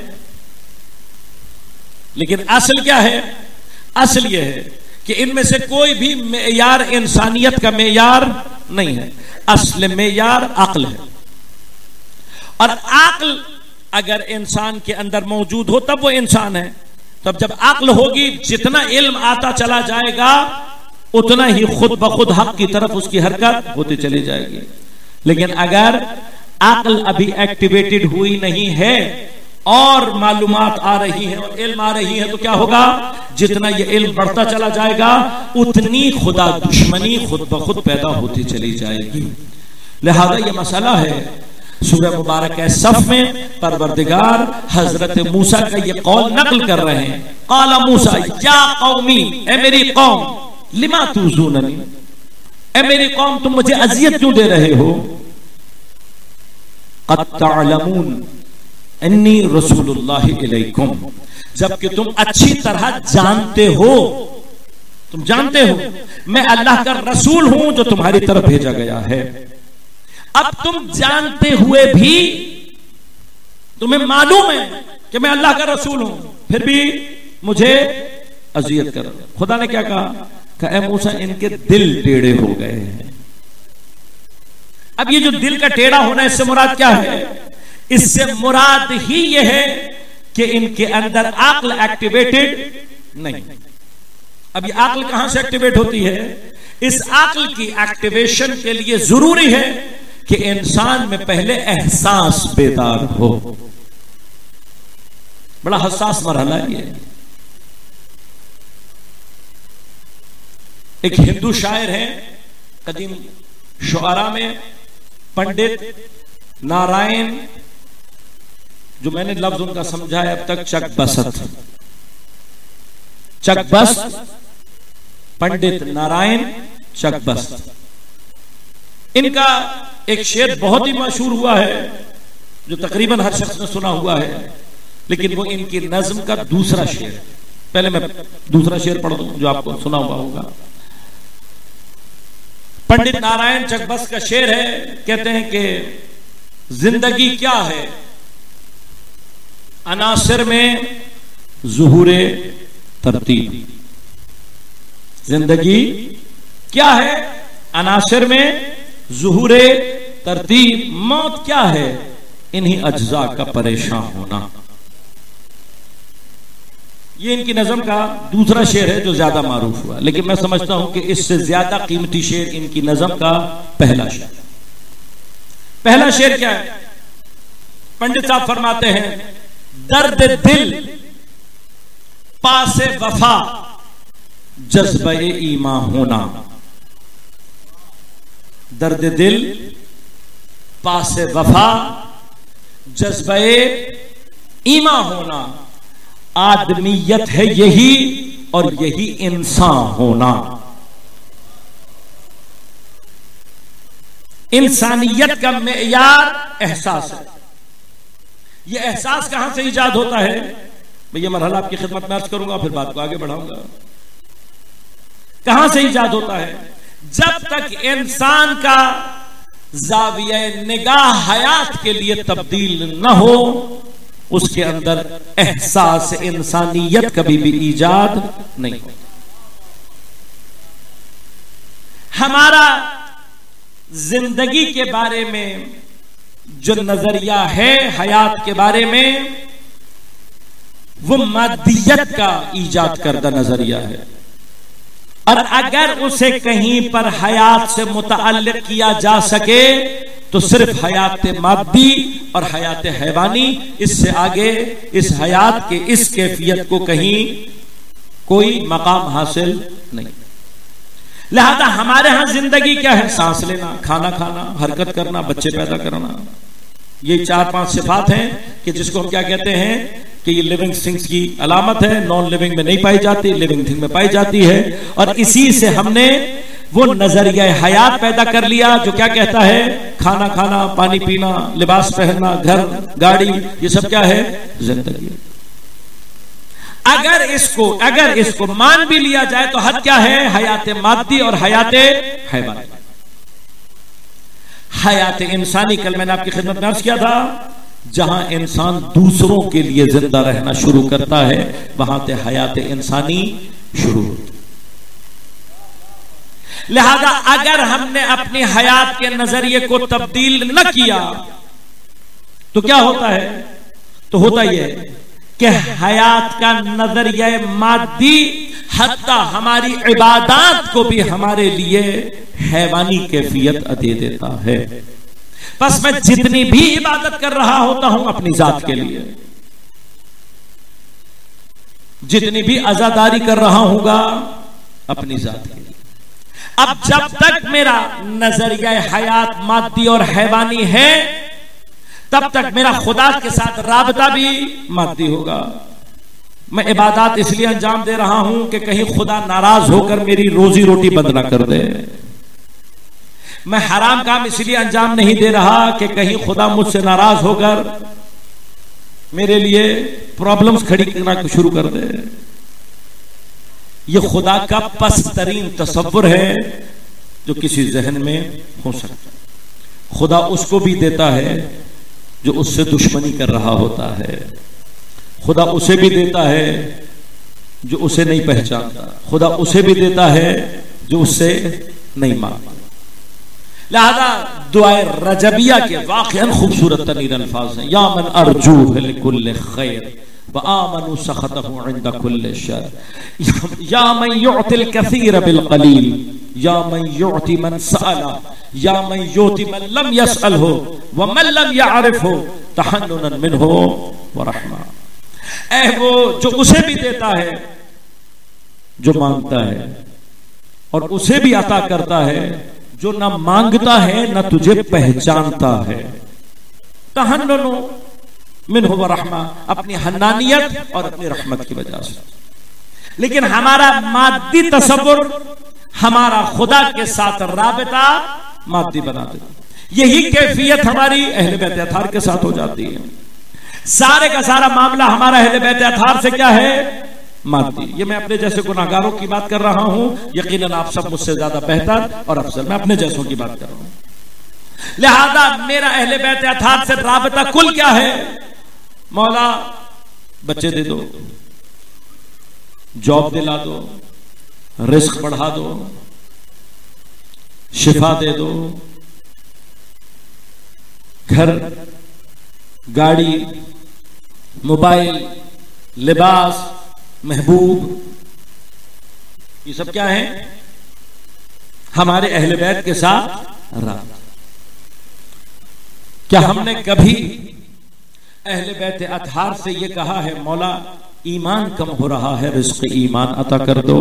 लेकिन असल क्या है? असल ये है कि इनमें से कोई भी मेयार इंसानियत का मेयार नहीं है। असल मेयार अक्ल है। और अक्ल अगर इंसान के अंदर मौजूद हो तब वो इंसान है। तब जब अक्ल होगी, जितना इल्म आता चला जाएगा उतना ही खुद ब खुद हक की तरफ उसकी हरकत होती चली जाएगी। लेकिन अगर अक्ल अभी एक्टिवेटेड हुई नहीं है और मालूमात आ रही है और इल्म आ रही है तो क्या होगा? जितना ये इल्म बढ़ता चला जाएगा उतनी खुदा दुश्मनी खुद ब खुद पैदा होती चली जाएगी। लिहाजा ये मसला है। सूरह मुबारक है सफ में परवरदिगार हजरत मूसा का ये कौल नकल कर रहे हैं। काला मूसा या कौमी, ए मेरी कौम, लिमा तुज़ूननी, ए मेरी कौम तुम मुझे अजियत क्यों दे रहे हो? क़द तअलमून अन्नी रसूलुल्लाह इलैकुम, जबकि तुम अच्छी तरह जानते हो, तुम जानते हो मैं अल्लाह का रसूल हूं जो तुम्हारी तरफ भेजा गया है। अब तुम जानते हुए भी तुम्हें मालूम है कि मैं अल्लाह का रसूल हूं, फिर भी मुझे अजियत करो। खुदा ने क्या कहा? कहा ऐ मूसा इनके दिल टेढ़े हो गए हैं। अब ये जो दिल का टेढ़ा होना, इससे मुराद क्या है? इससे मुराद ही यह है कि इनके अंदर आक्ल एक्टिवेटेड नहीं। अब ये आक्ल कहां से एक्टिवेट होती है? इस आक्ल की एक्टिवेशन के लिए जरूरी है कि इंसान में पहले एहसास बेदार हो। बड़ा हसास मरहला है ये। एक हिंदू शायर है कदीम शुआरा में, पंडित नारायण, जो मैंने लफ्ज उनका समझा है अब तक, चकबस्त। चकबस्त, पंडित नारायण चकबस्त। इनका एक शेर बहुत ही मशहूर हुआ है जो तकरीबन हर शख्स ने सुना हुआ है, लेकिन वो इनकी नज्म का दूसरा शेर। पहले मैं दूसरा शेर पढ़ दूं जो आपको सुना हुआ होगा। पंडित नारायण चकबस्त का शेर है, कहते हैं कि जिंदगी क्या है, अनासिर में ज़ुहूरे तरतीब। जिंदगी क्या है, अनासिर में ज़ुहूरे तरतीब। मौत क्या है, इन्हीं अज्जा का परेशान होना। ये इनकी नज़म का दूसरा शेर है जो ज्यादा मारूफ हुआ, लेकिन मैं समझता हूं कि इससे ज्यादा कीमती शेर इनकी नज़म का पहला शेर। पहला शेर क्या है? पंडित साहब फरमाते हैं, दर्द दिल पासे वफा जज्बे ईमा होना। दर्द दिल पासे वफा जज्बे ईमा होना। आदमियत है यही और यही इंसान होना। इंसानियत का मेयार एहसास है। यह एहसास कहां से इजाद होता है? मैं ये मरहला आपकी खिदमत में अर्ज करूंगा, फिर बात को आगे बढ़ाऊंगा। कहां से इजाद होता है? जब तक इंसान का जाविया निगाह हयात के लिए तब्दील न हो, उसके अंदर एहसास इंसानियत कभी भी ईजाद नहीं हो। हमारा जिंदगी के बारे में जो नजरिया है हयात के बारे में, वो मादियत का ईजाद करदा नजरिया है। और अगर उसे कहीं पर हयात से मुतअल्लिक किया जा सके तो सिर्फ हयात मादी और हयात हैवानी, इससे आगे इस हयात के इस कैफियत को कहीं कोई मकाम हासिल नहीं। लिहाजा हमारे यहां जिंदगी क्या है? सांस लेना, खाना खाना, हरकत करना, बच्चे पैदा करना। ये चार पांच सिफात हैं कि जिसको हम क्या कहते हैं कि ये लिविंग थिंग्स की अलामत है। नॉन लिविंग में नहीं पाई जाती, लिविंग थिंग में पाई जाती है। और इसी से हमने वो नजरिया हयात पैदा कर लिया जो क्या कहता है, खाना खाना, पानी पीना, लिबास पहनना, घर गाड़ी, ये सब क्या है? जिंदगी। अगर इसको अगर इसको मान भी लिया जाए तो हद क्या है? हयात मादी और हयात हैवानी। हयात इंसानी, कल मैंने आपकी खिदमत में अर्ज किया था, जहां इंसान दूसरों के लिए जिंदा रहना शुरू करता है, वहां से हयात इंसानी शुरू होती। लिहाजा अगर हमने अपनी हयात के नजरिए को तब्दील न किया तो क्या होता है? तो होता यह कि हयात का नजरिया मादी हत्ता हमारी इबादत को भी हमारे लिए हैवानी कैफियत दे देता है। बस मैं जितनी भी इबादत कर रहा होता हूं अपनी जात के लिए, जितनी भी आजादारी कर रहा हूंगा अपनी जात के लिए। अब जब तक मेरा नजरिया हयात मादी और हैवानी है, तब तक मेरा खुदा के साथ राबता भी मादी होगा। मैं इबादत इसलिए अंजाम दे रहा हूं कि कहीं खुदा नाराज होकर मेरी रोजी रोटी बंद ना कर दे। मैं हराम काम इसलिए अंजाम नहीं दे रहा कि कहीं खुदा मुझसे नाराज होकर मेरे लिए प्रॉब्लम्स खड़ी करना शुरू कर दे। ये खुदा का पस्तरीन तसव्वुर है जो किसी जहन में हो सकता है। खुदा उसको भी देता है जो उससे दुश्मनी कर रहा होता है, खुदा उसे भी देता है जो उसे नहीं पहचानता, खुदा उसे भी देता है जो उससे नहीं मांगता। लिहाजा दुआए रजबिया के वाक़िअन खूबसूरत तरीन अल्फाज हैं, या मन अर्जू लिकुल्ल खैर व आमनु सखतहु इंद कुल्ल शर, या मन युतिल कसीर बिल कलील, या मन युति मन सअला, या मन युति मन लम यसअलहु व मन लम यअरिफहु तहन्नुनन मिनहु व रहमा। ऐ वो जो उसे भी देता है जो मांगता है, और उसे भी अता करता है जो ना मांगता है ना तुझे पहचानता है। तहन्नुनु मिन्हु व रहमा, अपनी हन्नानियत और अपनी रहमत की वजह से। लेकिन हमारा मादी तसव्वुर हमारा खुदा के साथ राबिता मादी बना देता। यही कैफियत हमारी अहले बैत अतार के साथ हो जाती है। सारे का सारा मामला हमारा अहले बैत अतार से क्या है? मादी। ये मैं अपने जैसे गुनाहगारों की बात कर रहा हूं, यकीनन आप सब मुझसे ज्यादा बेहतर और अफजल, मैं अपने जैसों की बात कर रहा हूं। लिहाजा मेरा अहले बैत अतार से राबिता कुल क्या है? मौला बच्चे दे दो, जॉब दिला दो, रिस्क बढ़ा दो, शिफा दे दो, घर, गाड़ी, मोबाइल, लिबास, महबूब, ये सब क्या है? हमारे अहले बैत के साथ रात। क्या हमने कभी अहले बैत अतहार से ये कहा है मौला ईमान कम हो रहा है, रिस्क ईमान अता कर दो?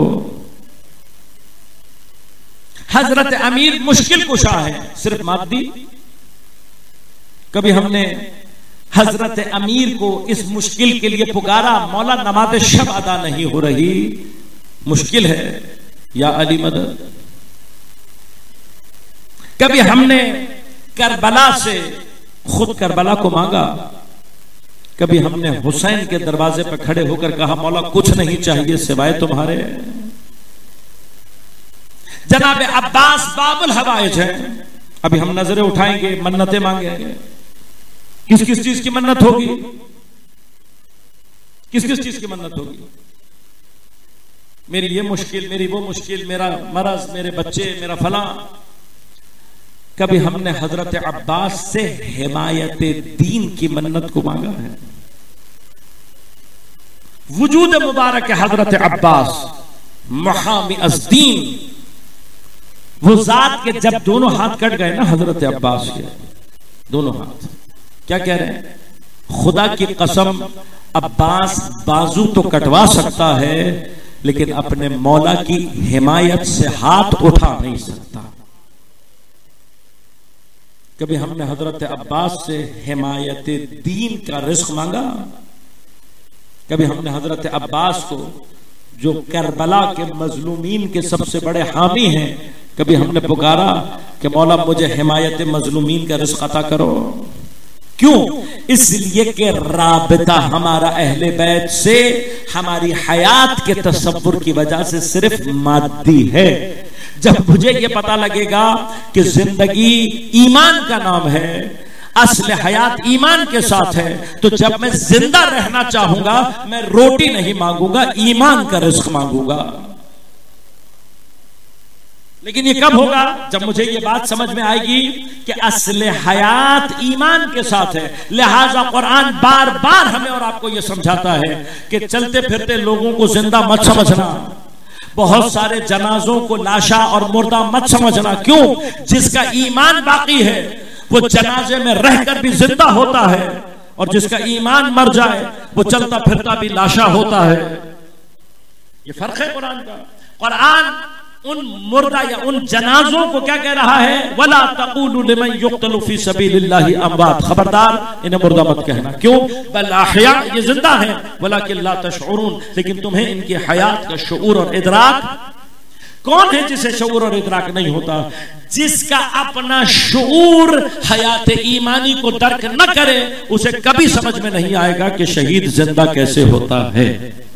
हजरत अमीर मुश्किल कुशा है, सिर्फ मादी। कभी हमने हजरत अमीर को इस मुश्किल के लिए पुकारा, मौला नमाज शब अदा नहीं हो रही, मुश्किल है, या अली मदद? कभी हमने करबला से खुद करबला को मांगा? कभी हमने हुसैन के दरवाजे पर खड़े होकर कहा मौला कुछ नहीं चाहिए सिवाय तुम्हारे? जनाब अब्बास बाबुल हवाइज है, अभी हम नजरें उठाएंगे, मन्नतें मांगेंगे। किस किस चीज की मन्नत होगी? किस किस चीज की मन्नत होगी? मेरी ये मुश्किल, मेरी वो मुश्किल, मेरा मरज, मेरे बच्चे, मेरा फला। कभी हमने हजरत अब्बास से हिमायत दीन की मन्नत को मांगा है? वजूद मुबारक हजरत अब्बास महामी अज़दीन, वो जात के जब दोनों हाथ कट गए ना हजरत अब्बास के, दोनों हाथ, क्या कह रहे हैं? खुदा की कसम अब्बास बाजू तो कटवा सकता है लेकिन अपने मौला की हिमायत से हाथ उठा नहीं सकता। कभी हमने हजरत अब्बास से हिमायत दीन का रिस्क मांगा? कभी हमने हजरत अब्बास को, जो करबला के मजलूमीन के सबसे बड़े हामी हैं, कभी हमने पुकारा कि मौला मुझे हिमायत मजलूमीन का रिस्क अता करो? क्यों? इसलिए कि राबिता हमारा अहले बैत से हमारी हयात के तसव्वुर की वजह से सिर्फ मादी है। जब मुझे ये पता लगेगा कि जिंदगी ईमान का नाम है, असल हयात ईमान के साथ है, तो जब मैं जिंदा रहना चाहूंगा मैं रोटी नहीं मांगूंगा, ईमान का रिस्क मांगूंगा। लेकिन ये कब होगा? जब मुझे ये बात समझ में आएगी कि असले हयात ईमान के साथ है। लिहाजा कुरान बार बार हमें और आपको ये समझाता है कि चलते फिरते लोगों को जिंदा मत समझना, बहुत सारे जनाजों को लाशा और मुर्दा मत समझना। क्यों? जिसका ईमान बाकी है वो जनाजे में रहकर भी जिंदा होता है, और जिसका ईमान मर जाए वो चलता फिरता भी लाशा होता है। ये फर्क है कुरान का। कुरान उन मुर्दा या उन जनाजों को क्या कह रहा है? वला तक़ूलू लिमन युक़्तलू फी सबीलिल्लाहि अमवात, खबरदार इन्हें मुर्दा मत कहना। क्यों? बल अहया, ये जिंदा है, वलाकिन ला तशऊरून, लेकिन तुम्हें इनकी हयात का शऊर और इदराक कौन है जिसे शऊर और इदराक नहीं होता? जिसका अपना शऊर हयात ईमानी को दर्क न करे, उसे कभी समझ में नहीं आएगा कि शहीद जिंदा कैसे होता है।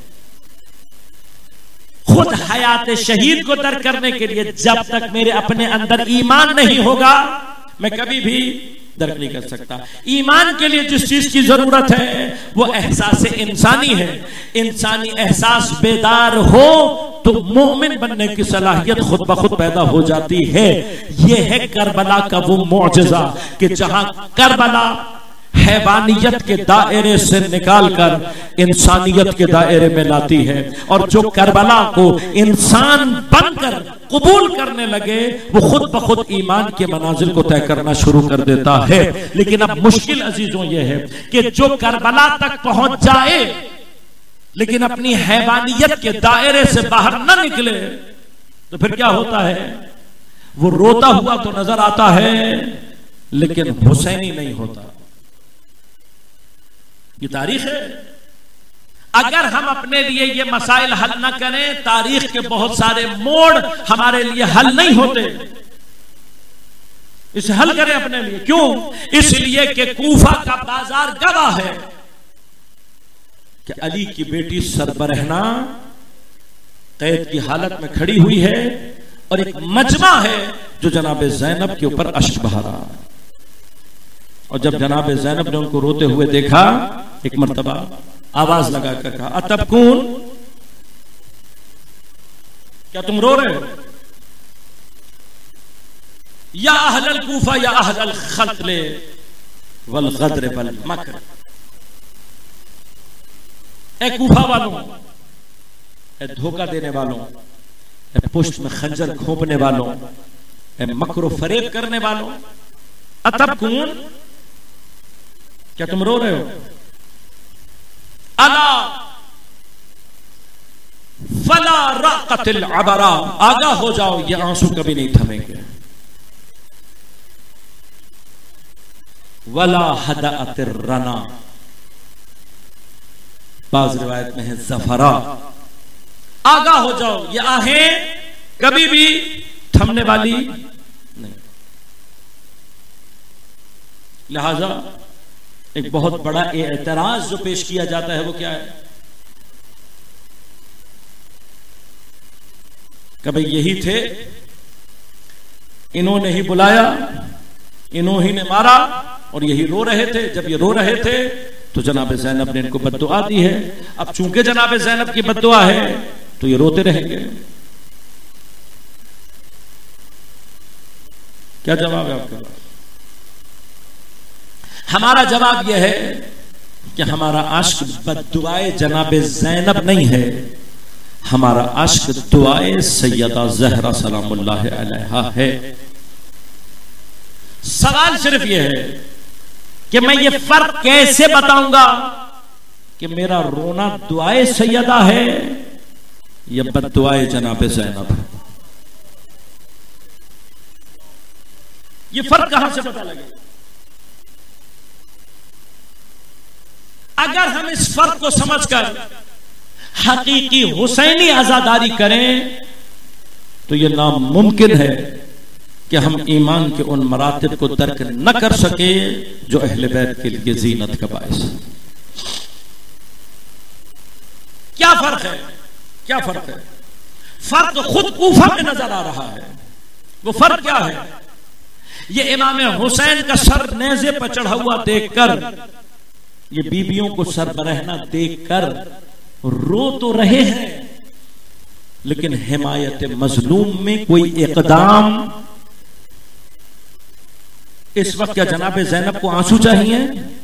खुद हयात शहीद को दर्क करने के लिए जब तक मेरे अपने अंदर ईमान नहीं होगा, मैं कभी भी दर्क नहीं कर सकता। ईमान के लिए जिस चीज की जरूरत है वो एहसास इंसानी है। इंसानी एहसास बेदार हो तो मोमिन बनने की सलाहियत खुद ब खुद पैदा हो जाती है। यह है करबला का वो मौजज़ा कि जहां करबला हैवानियत के दायरे से निकालकर इंसानियत के दायरे में लाती है, और जो करबला को इंसान बनकर कबूल करने लगे वो खुद ब खुद ईमान के मनाजिल को तय करना शुरू कर देता है। लेकिन अब मुश्किल अजीजों ये है कि जो करबला तक पहुंच जाए लेकिन अपनी हैवानियत के दायरे से बाहर न निकले तो फिर क्या होता है? वो रोता हुआ तो नजर आता है लेकिन हुसैनी नहीं होता। ये तारीख है। अगर हम अपने लिए ये मसाइल हल न करें, तारीख के बहुत सारे मोड़ हमारे लिए हल नहीं होते। इसे हल करें अपने लिए। क्यों? इसलिए कि कूफा का बाजार गवाह है कि अली की बेटी सरबरहना कैद की हालत में खड़ी हुई है और एक मजमा है जो जनाब ज़ैनब के ऊपर अश्क बहा रहा। और जब जनाब ज़ैनब ने उनको रोते हुए देखा, एक मर्तबा आवाज लगाकर कहा, अतबकून, क्या तुम रो रहे हो? या अहलल कूफा या अहलल ख़त्ल वल गद्र वल मकर। ए कूफा वालों, ए धोखा देने वालों, ए पुष्ट में खंजर खोपने वालों, ए मकरो फरेब करने वालों, अतबकून, क्या तुम रो रहे हो? अला फला राक़तिल अबरा, आगाह हो जाओ, ये आंसू कभी नहीं थमेंगे। वला हदाअतिर रना, बाज़ रिवायत में है ज़फरा, आगाह हो जाओ, ये आहें कभी भी थमने वाली नहीं। लिहाजा एक बहुत बड़ा एतराज जो पेश किया जाता है वो क्या है? कभी यही थे, इन्होंने ही बुलाया, इन्होंने ने मारा और यही रो रहे थे। जब ये रो रहे थे तो जनाब ज़ैनब ने इनको बद्दुआ दी है। अब चूंकि जनाब ज़ैनब की बद्दुआ है तो ये रोते रहेंगे। क्या जवाब है आपके पास? हमारा जवाब यह है कि हमारा आश्क बद्दुआए जनाब ज़ैनब नहीं है, हमारा आश्क दुआए सैयदा ज़हरा सलामुल्लाह अलैहा है। सवाल सिर्फ यह है कि मैं ये फर्क कैसे बताऊंगा कि मेरा रोना दुआए सैयदा है या बद्दुआए जनाब ज़ैनब है? ये फर्क कहां से पता लगेगा? अगर हम इस फर्क को समझकर हकीकी हुसैनी आजादारी करें तो यह नामुमकिन है कि हम ईमान के उन मरातिब को दर्क न कर सके जो अहले बैत के लिए जीनत का बायस। क्या फर्क है? क्या फर्क है? फर्क तो खुद कूफा में नजर आ रहा है। वो फर्क क्या है? ये इमाम हुसैन का सर नेज़े पर चढ़ा हुआ देखकर, ये बीबियों को सरबरहना देखकर रो तो रहे हैं लेकिन हिमायत मजलूम में कोई इक़दाम। इस वक्त क्या जनाब ज़ैनब को आंसू चाहिए?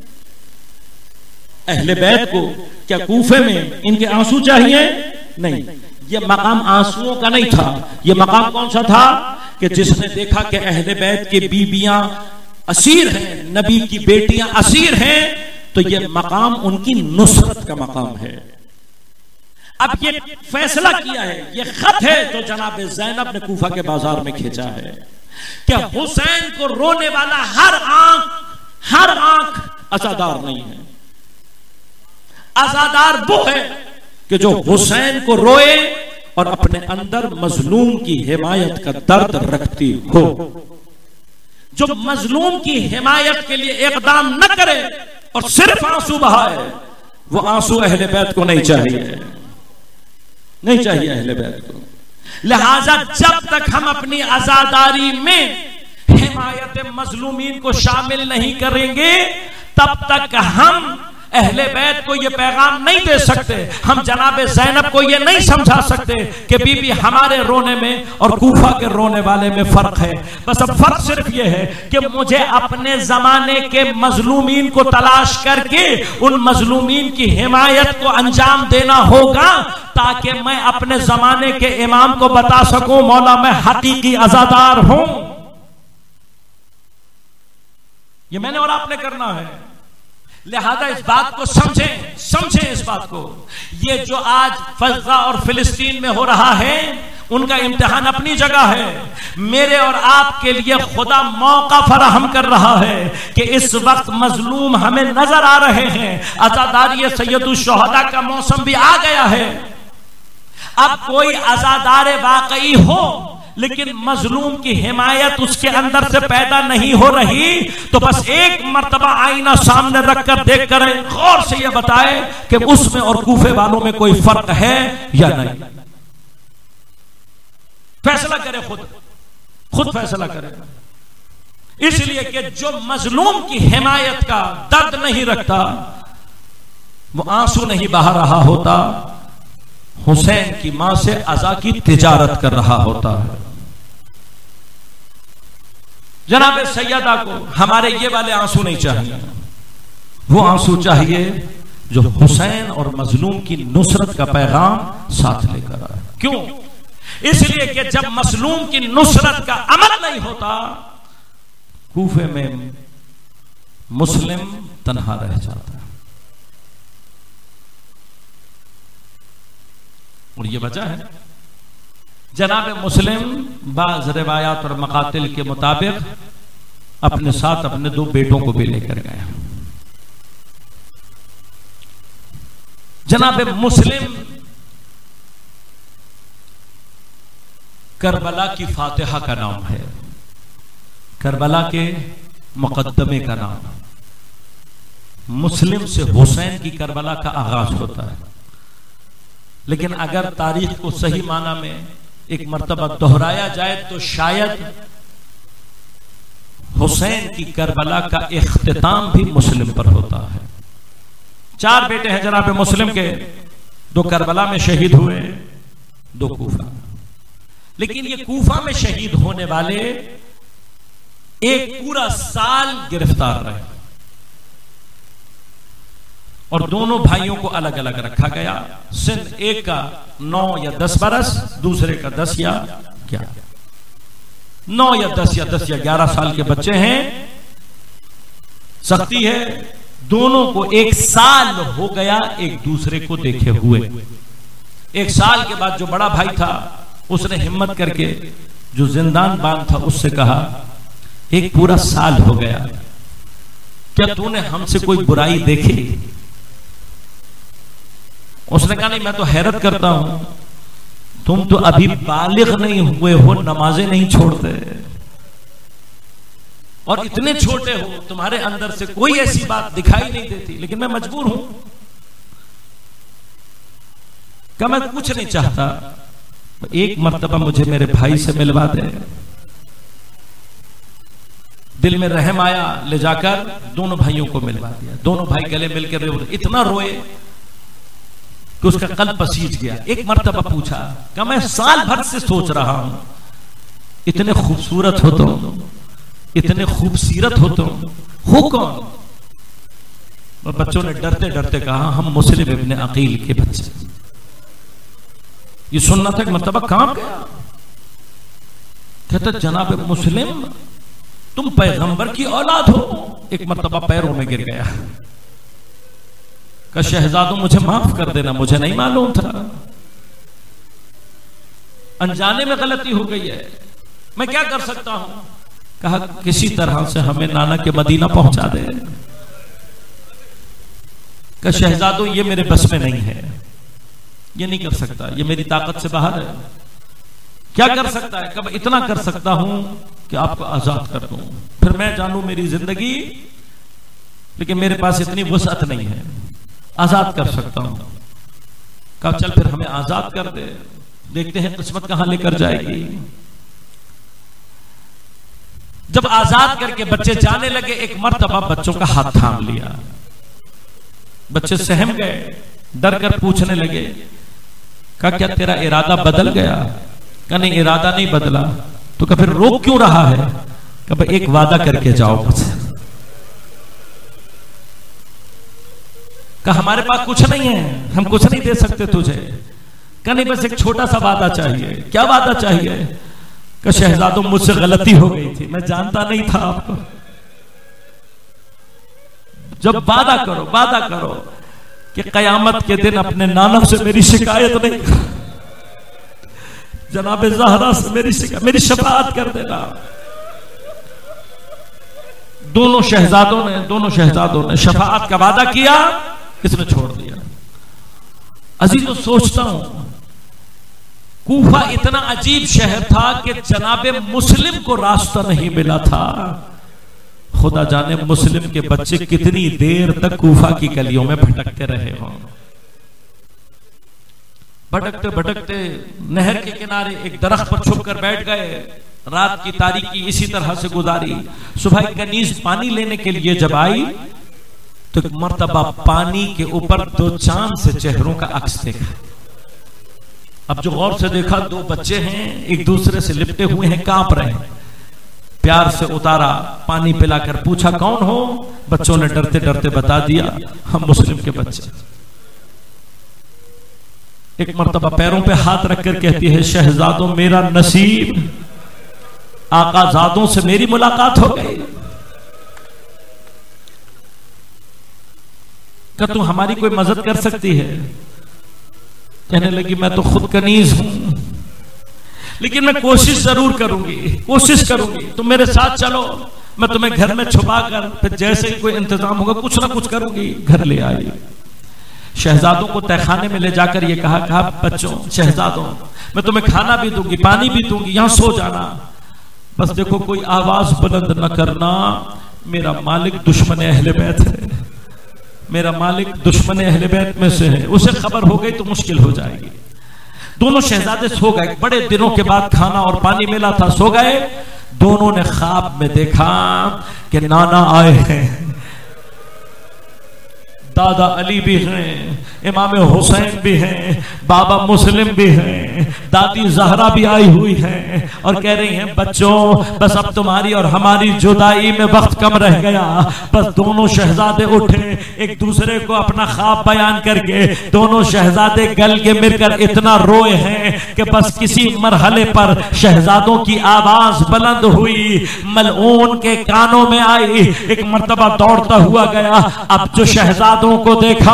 अहले बैत को क्या कूफे में इनके आंसू चाहिए? नहीं। ये मकाम आंसुओं का नहीं था। ये मकाम कौन सा था? कि जिसने देखा कि अहले बैत की बीबियां असीर हैं, नबी की बेटियां असीर हैं, तो ये मकाम उनकी नुसरत का मकाम है। अब ये फैसला किया है, ये खत है जो जनाब ज़ैनब ने कूफा के बाजार में खींचा है कि हुसैन को रोने वाला हर आंख हर आंख अज़ादार नहीं है। अज़ादार वो है कि जो हुसैन को रोए और अपने अंदर मजलूम की हिमायत का दर्द रखती हो। जो मजलूम की हिमायत के लिए इकदाम न करे और सिर्फ आंसू बहाए, वो आंसू अहले बैत को नहीं चाहिए, नहीं चाहिए अहले बैत को। लिहाजा जब तक हम अपनी आजादारी में हिमायत मजलूमीन को शामिल नहीं करेंगे, तब तक हम अहले बैत को यह पैगाम नहीं दे सकते, हम जनाबे ज़ैनब को यह नहीं समझा सकते कि बीबी हमारे रोने में और कूफा के रोने वाले में फर्क है। बस अब फर्क सिर्फ यह है कि मुझे अपने जमाने के मजलूमीन को तलाश करके उन मजलूमीन की हिमायत को अंजाम देना होगा, ताकि मैं अपने जमाने के इमाम को बता सकूं, मौला मैं हकीकी आजादार हूं। यह मैंने और आपने करना है। लिहाजा इस बात को समझें, समझें इस बात को। ये जो आज फज़ा और फिलिस्तीन में हो रहा है, उनका इम्तिहान अपनी जगह है। मेरे और आपके लिए खुदा मौका फराहम कर रहा है कि इस वक्त मजलूम हमें नजर आ रहे हैं। आजादारी सैयदुश शुहदा का मौसम भी आ गया है। अब कोई आजादार वाकई हो लेकिन मजलूम की हिमायत उसके अंदर से पैदा नहीं हो रही, तो बस एक मर्तबा आईना सामने रखकर देख कर गौर से यह बताए कि उसमें और कूफे वालों में कोई फर्क है या नहीं। फैसला करे, खुद खुद फैसला करे। इसलिए कि जो मजलूम की हिमायत का दर्द नहीं रखता, वो आंसू नहीं बहा रहा होता, हुसैन की मां से अज़ा की तिजारत कर रहा होता है। जनाब सैयदा को हमारे ये वाले आंसू नहीं चाहिए, वो आंसू चाहिए जो हुसैन और मजलूम की नुसरत का पैगाम साथ लेकर आए। क्यों? इसलिए कि जब मजलूम की नुसरत का अमल नहीं होता, कूफे में मुस्लिम तन्हा रह जाता है। और ये वजह है, जनाब मुस्लिम बाज़ रिवायात और मकातिल के मुताबिक अपने साथ अपने दो बेटों को भी लेकर गए। जनाब मुस्लिम करबला की फातिहा का नाम है, करबला के मुकद्दमे का नाम। मुस्लिम से हुसैन की करबला का आगाज होता है, लेकिन अगर तारीख को सही माना में एक मर्तबा दोहराया जाए तो शायद हुसैन की करबला का इख्तिताम भी मुस्लिम पर होता है। चार बेटे हैं जनाब मुस्लिम के, दो करबला में शहीद हुए, दो कूफा। लेकिन ये कूफा में शहीद होने वाले एक पूरा साल गिरफ्तार रहे और दोनों भाइयों को अलग अलग रखा गया। सिन एक का नौ या दस बरस, दूसरे का दस या ग्यारह। नौ या दस या दस या ग्यारह साल के बच्चे हैं। सख्ती है, दोनों को एक साल हो गया एक दूसरे को देखे हुए। एक साल के बाद जो बड़ा भाई था उसने हिम्मत करके जो जिंदान बांध था उससे कहा, एक पूरा साल हो गया, क्या तूने हमसे कोई बुराई देखी? उसने कहा, नहीं, मैं तो हैरत करता हूं, तुम तो अभी बालिग नहीं हुए हो, नमाजें नहीं छोड़ते और इतने छोटे हो, तुम्हारे अंदर से कोई ऐसी बात दिखाई नहीं देती, लेकिन मैं मजबूर हूं। क्या मैं कुछ नहीं चाहता, एक मर्तबा मुझे मेरे भाई से मिलवा दे। दिल में रहम आया, ले जाकर दोनों भाइयों को मिलवा दिया। दोनों भाई गले मिलकर रोए, इतना रोए कि उसका कल्ब पसीज गया। एक मर्तबा पूछा, क्या मैं साल भर से सोच रहा हूं, इतने खूबसूरत हो तुम, इतने खूबसूरत हो तुम, हो कौन? और बच्चों ने डरते डरते कहा, हम मुस्लिम इब्ने अकील के बच्चे। ये सुनना था कि मर्तबा काम गया। कहते, जनाब मुस्लिम, तुम पैगंबर की औलाद हो। एक मर्तबा पैरों में गिर गया। कहा, शहजादों मुझे माफ कर देना, मुझे नहीं मालूम था, अनजाने में गलती हो गई है, मैं क्या कर सकता हूं? कहा, किसी तरह से हमें नाना के मदीना पहुंचा दे। कहा, शहजादों ये मेरे बस में नहीं है, ये नहीं कर सकता, ये मेरी ताकत से बाहर है। क्या कर सकता है? कब इतना कर सकता हूं कि आपको आजाद कर दूं, फिर मैं जानूं मेरी जिंदगी, लेकिन मेरे पास इतनी वसअत नहीं है, आजाद कर सकता हूं। कहा चल फिर हमें आजाद कर दे, देखते हैं किस्मत कहां लेकर जाएगी। जब आजाद करके बच्चे जाने लगे, एक मर्तबा बच्चों का हाथ थाम लिया, बच्चे सहम गए, डर कर पूछने लगे, कहा क्या तेरा इरादा बदल गया? कहा नहीं, इरादा नहीं बदला। तो कहा फिर रोक क्यों रहा है? कहा एक वादा करके जाओ मुझसे। कहा हमारे पास कुछ नहीं है, हम कुछ नहीं दे सकते तुझे। कहा नहीं, बस एक छोटा सा वादा चाहिए। क्या वादा चाहिए? कहा शहजादों मुझसे गलती हो गई थी, मैं जानता नहीं था आपको। जब वादा करो, वादा करो कि कयामत के दिन अपने नाना से मेरी शिकायत नहीं, जनाबे ज़हरा से मेरी शिकायत, मेरी शफाअत कर देना। दोनों शहजादों ने दोनों शहजादों ने शफाअत का वादा किया, किसने छोड़ दिया। अजीजों, सोचता हूं कूफा इतना अजीब शहर था कि जनाबे मुस्लिम को रास्ता नहीं मिला था। खुदा जाने मुस्लिम के बच्चे कितनी देर तक कूफा की गलियों में भटकते रहे हों। भटकते भटकते नहर के किनारे एक दरख्त पर छुप कर बैठ गए। रात की तारीकी इसी तरह से गुजारी। सुबह कनीज पानी लेने के लिए जब आई तो एक मर्तबा पानी के ऊपर दो चांद से चेहरों का अक्स देखा। अब जो गौर से देखा, दो बच्चे हैं, एक दूसरे से लिपटे हुए हैं, कांप रहे हैं। प्यार से उतारा, पानी पिलाकर पूछा कौन हो? बच्चों ने डरते डरते बता दिया, हम मुस्लिम के बच्चे। एक मर्तबा पैरों पे हाथ रखकर कहती है, शहजादों मेरा नसीब, आकाजादों से मेरी मुलाकात हो गई। क्या तू हमारी कोई मदद कर सकती है? कहने लगी मैं तो खुद कनीज हूं, लेकिन मैं कोशिश जरूर करूंगी, कोशिश करूंगी। तुम मेरे साथ चलो, मैं तुम्हें घर में छुपा कर फिर जैसे ही कोई इंतजाम होगा कुछ ना कुछ करूंगी। घर ले आई। शहजादों को तहखाने में ले जाकर ये कहा, कहा बच्चों, शहजादों, मैं तुम्हें खाना भी दूंगी, पानी भी दूंगी, यहां सो जाना, बस देखो कोई आवाज बुलंद न करना। मेरा मालिक दुश्मन अहले बैत है, मेरा मालिक दुश्मन अहले बैत में से है, उसे खबर हो गई तो मुश्किल हो जाएगी। दोनों शहजादे सो गए। बड़े दिनों के बाद खाना और पानी मिला था, सो गए। दोनों ने ख्वाब में देखा कि नाना आए हैं, दादा अली भी हैं, इमाम हुसैन भी हैं, बाबा मुस्लिम भी हैं, दादी जहरा भी आई हुई हैं और कह रही हैं बच्चों बस अब तुम्हारी और हमारी जुदाई में वक्त कम रह गया। बस दोनों शहजादे उठे, एक दूसरे को अपना ख्वाब बयान करके दोनों शहजादे गल के मिलकर इतना रोए हैं कि बस किसी मरहले पर शहजादों की आवाज बुलंद हुई, मलऊन के कानों में आई। एक मर्तबा दौड़ता हुआ गया, अब जो शहजादों को देखा,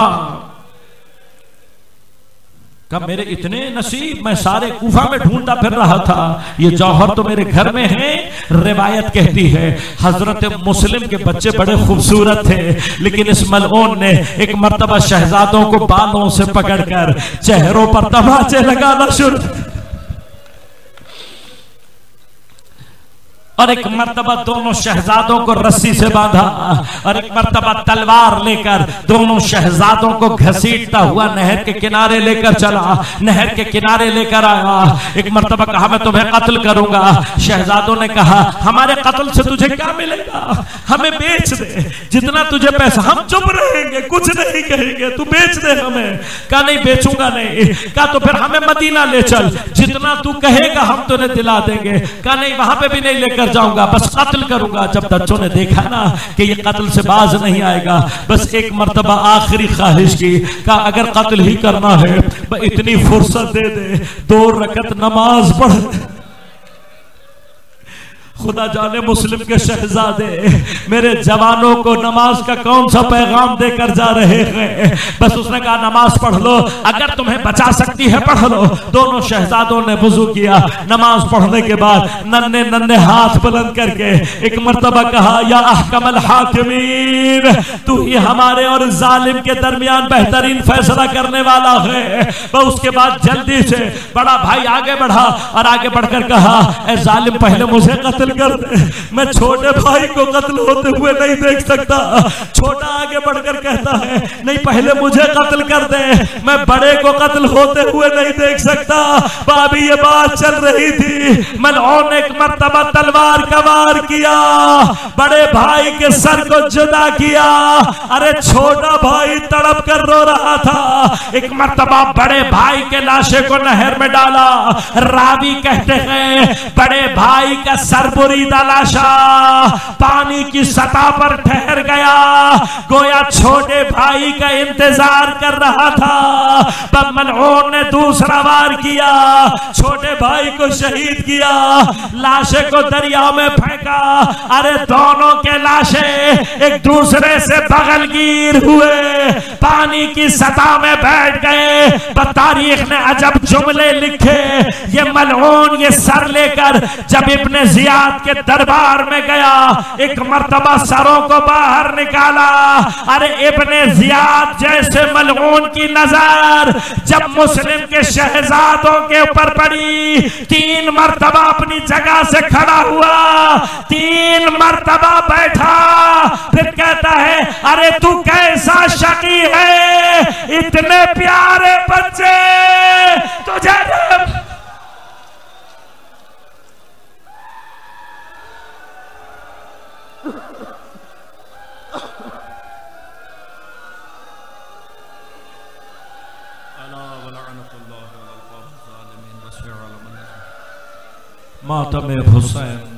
कब मेरे इतने नसीब, मैं सारे कूफा में ढूंढता फिर रहा था, ये जौहर तो मेरे घर में है। रिवायत कहती है हजरत मुस्लिम के बच्चे बड़े खूबसूरत थे, लेकिन इस मलऊन ने एक मर्तबा शहजादों को बालों से पकड़कर चेहरों पर तमाचे लगाना शुरू, और एक मर्तबा दोनों शहजादों को रस्सी से बांधा, और एक मर्तबा तलवार लेकर दोनों शहजादों को घसीटता हुआ नहर के किनारे लेकर चला, नहर के किनारे लेकर आया। एक मर्तबा कहा मैं तुम्हें कत्ल करूंगा। शहजादों ने कहा हमारे कत्ल से तुझे क्या मिलेगा, हमें बेच दे, जितना तुझे पैसा, हम चुप रहेंगे, कुछ नहीं कहेंगे, तू बेच दे हमें। कहा नहीं बेचूंगा नहीं। कहा तो फिर हमें मदीना ले चल, जितना तू कहेगा हम तुम्हें दिला देंगे। कहा नहीं वहां पे भी नहीं लेकर जाऊंगा, बस कत्ल करूंगा। जब बच्चों ने देखा ना कि ये कत्ल से बाज नहीं आएगा, बस एक मर्तबा आखिरी ख्वाहिश की, कहा अगर कत्ल ही करना है इतनी फुर्सत दे दे, दो रकत नमाज पढ़। खुदा जाने मुस्लिम के शहजादे मेरे जवानों को नमाज का कौन सा पैगाम देकर जा रहे हैं। बस उसने कहा नमाज पढ़ लो, अगर तुम्हें बचा सकती है पढ़ लो। दोनों शहजादों ने वुजू किया। नमाज पढ़ने के बाद नन्हे नन्हे हाथ बुलंद करके एक मर्तबा कहा, या अहकमल हाकिमीन, तू ही हमारे और जालिम के दरमियान बेहतरीन फैसला करने वाला है। वह उसके बाद जल्दी से बड़ा भाई आगे बढ़ा और आगे बढ़कर कहा, ए जालिम पहले मुझे कत्ल कर दे, मैं छोटे भाई को कत्ल होते हुए नहीं देख सकता। छोटा आगे बढ़कर कहता है, नहीं पहले मुझे कत्ल कर दे, मैं बड़े को कत्ल होते हुए नहीं देख सकता। अभी ये बात चल रही थी, मलऊन एक मर्तबा तलवार का वार किया, बड़े भाई के सर को जुदा किया। अरे छोटा भाई तड़प कर रो रहा था। एक मर्तबा बड़े भाई के लाशे को नहर में डाला। रावी कहते हैं बड़े भाई का सरबुरीदा लाशा पानी की सतह पर ठहर गया, गोया छोटे भाई का इंतजार कर रहा था। तब मलऊन ने दूसरा वार किया, छोटे भाई को शहीद किया, लाशे को दरिया में फेंका। अरे दोनों के लाशे एक दूसरे से बगलगीर हुए, पानी की सतह में बैठ गए। तारीख ने अजब जुमले लिखे। ये मलऊन ये सर लेकर जब इब्ने जियाद के दरबार में गया, एक मर्तबा सरों को बाहर निकाला। अरे इब्ने जियाद जैसे मलऊन की नजर जब मुस्लिम के शहजादों के ऊपर पड़ी, तीन मर्तबा अपनी जगह से खड़ा हुआ, तीन मर्तबा बैठा, फिर कहता है, अरे तू कैसा शकी है, इतने प्यारे बच्चे तुझे मातम हुसैन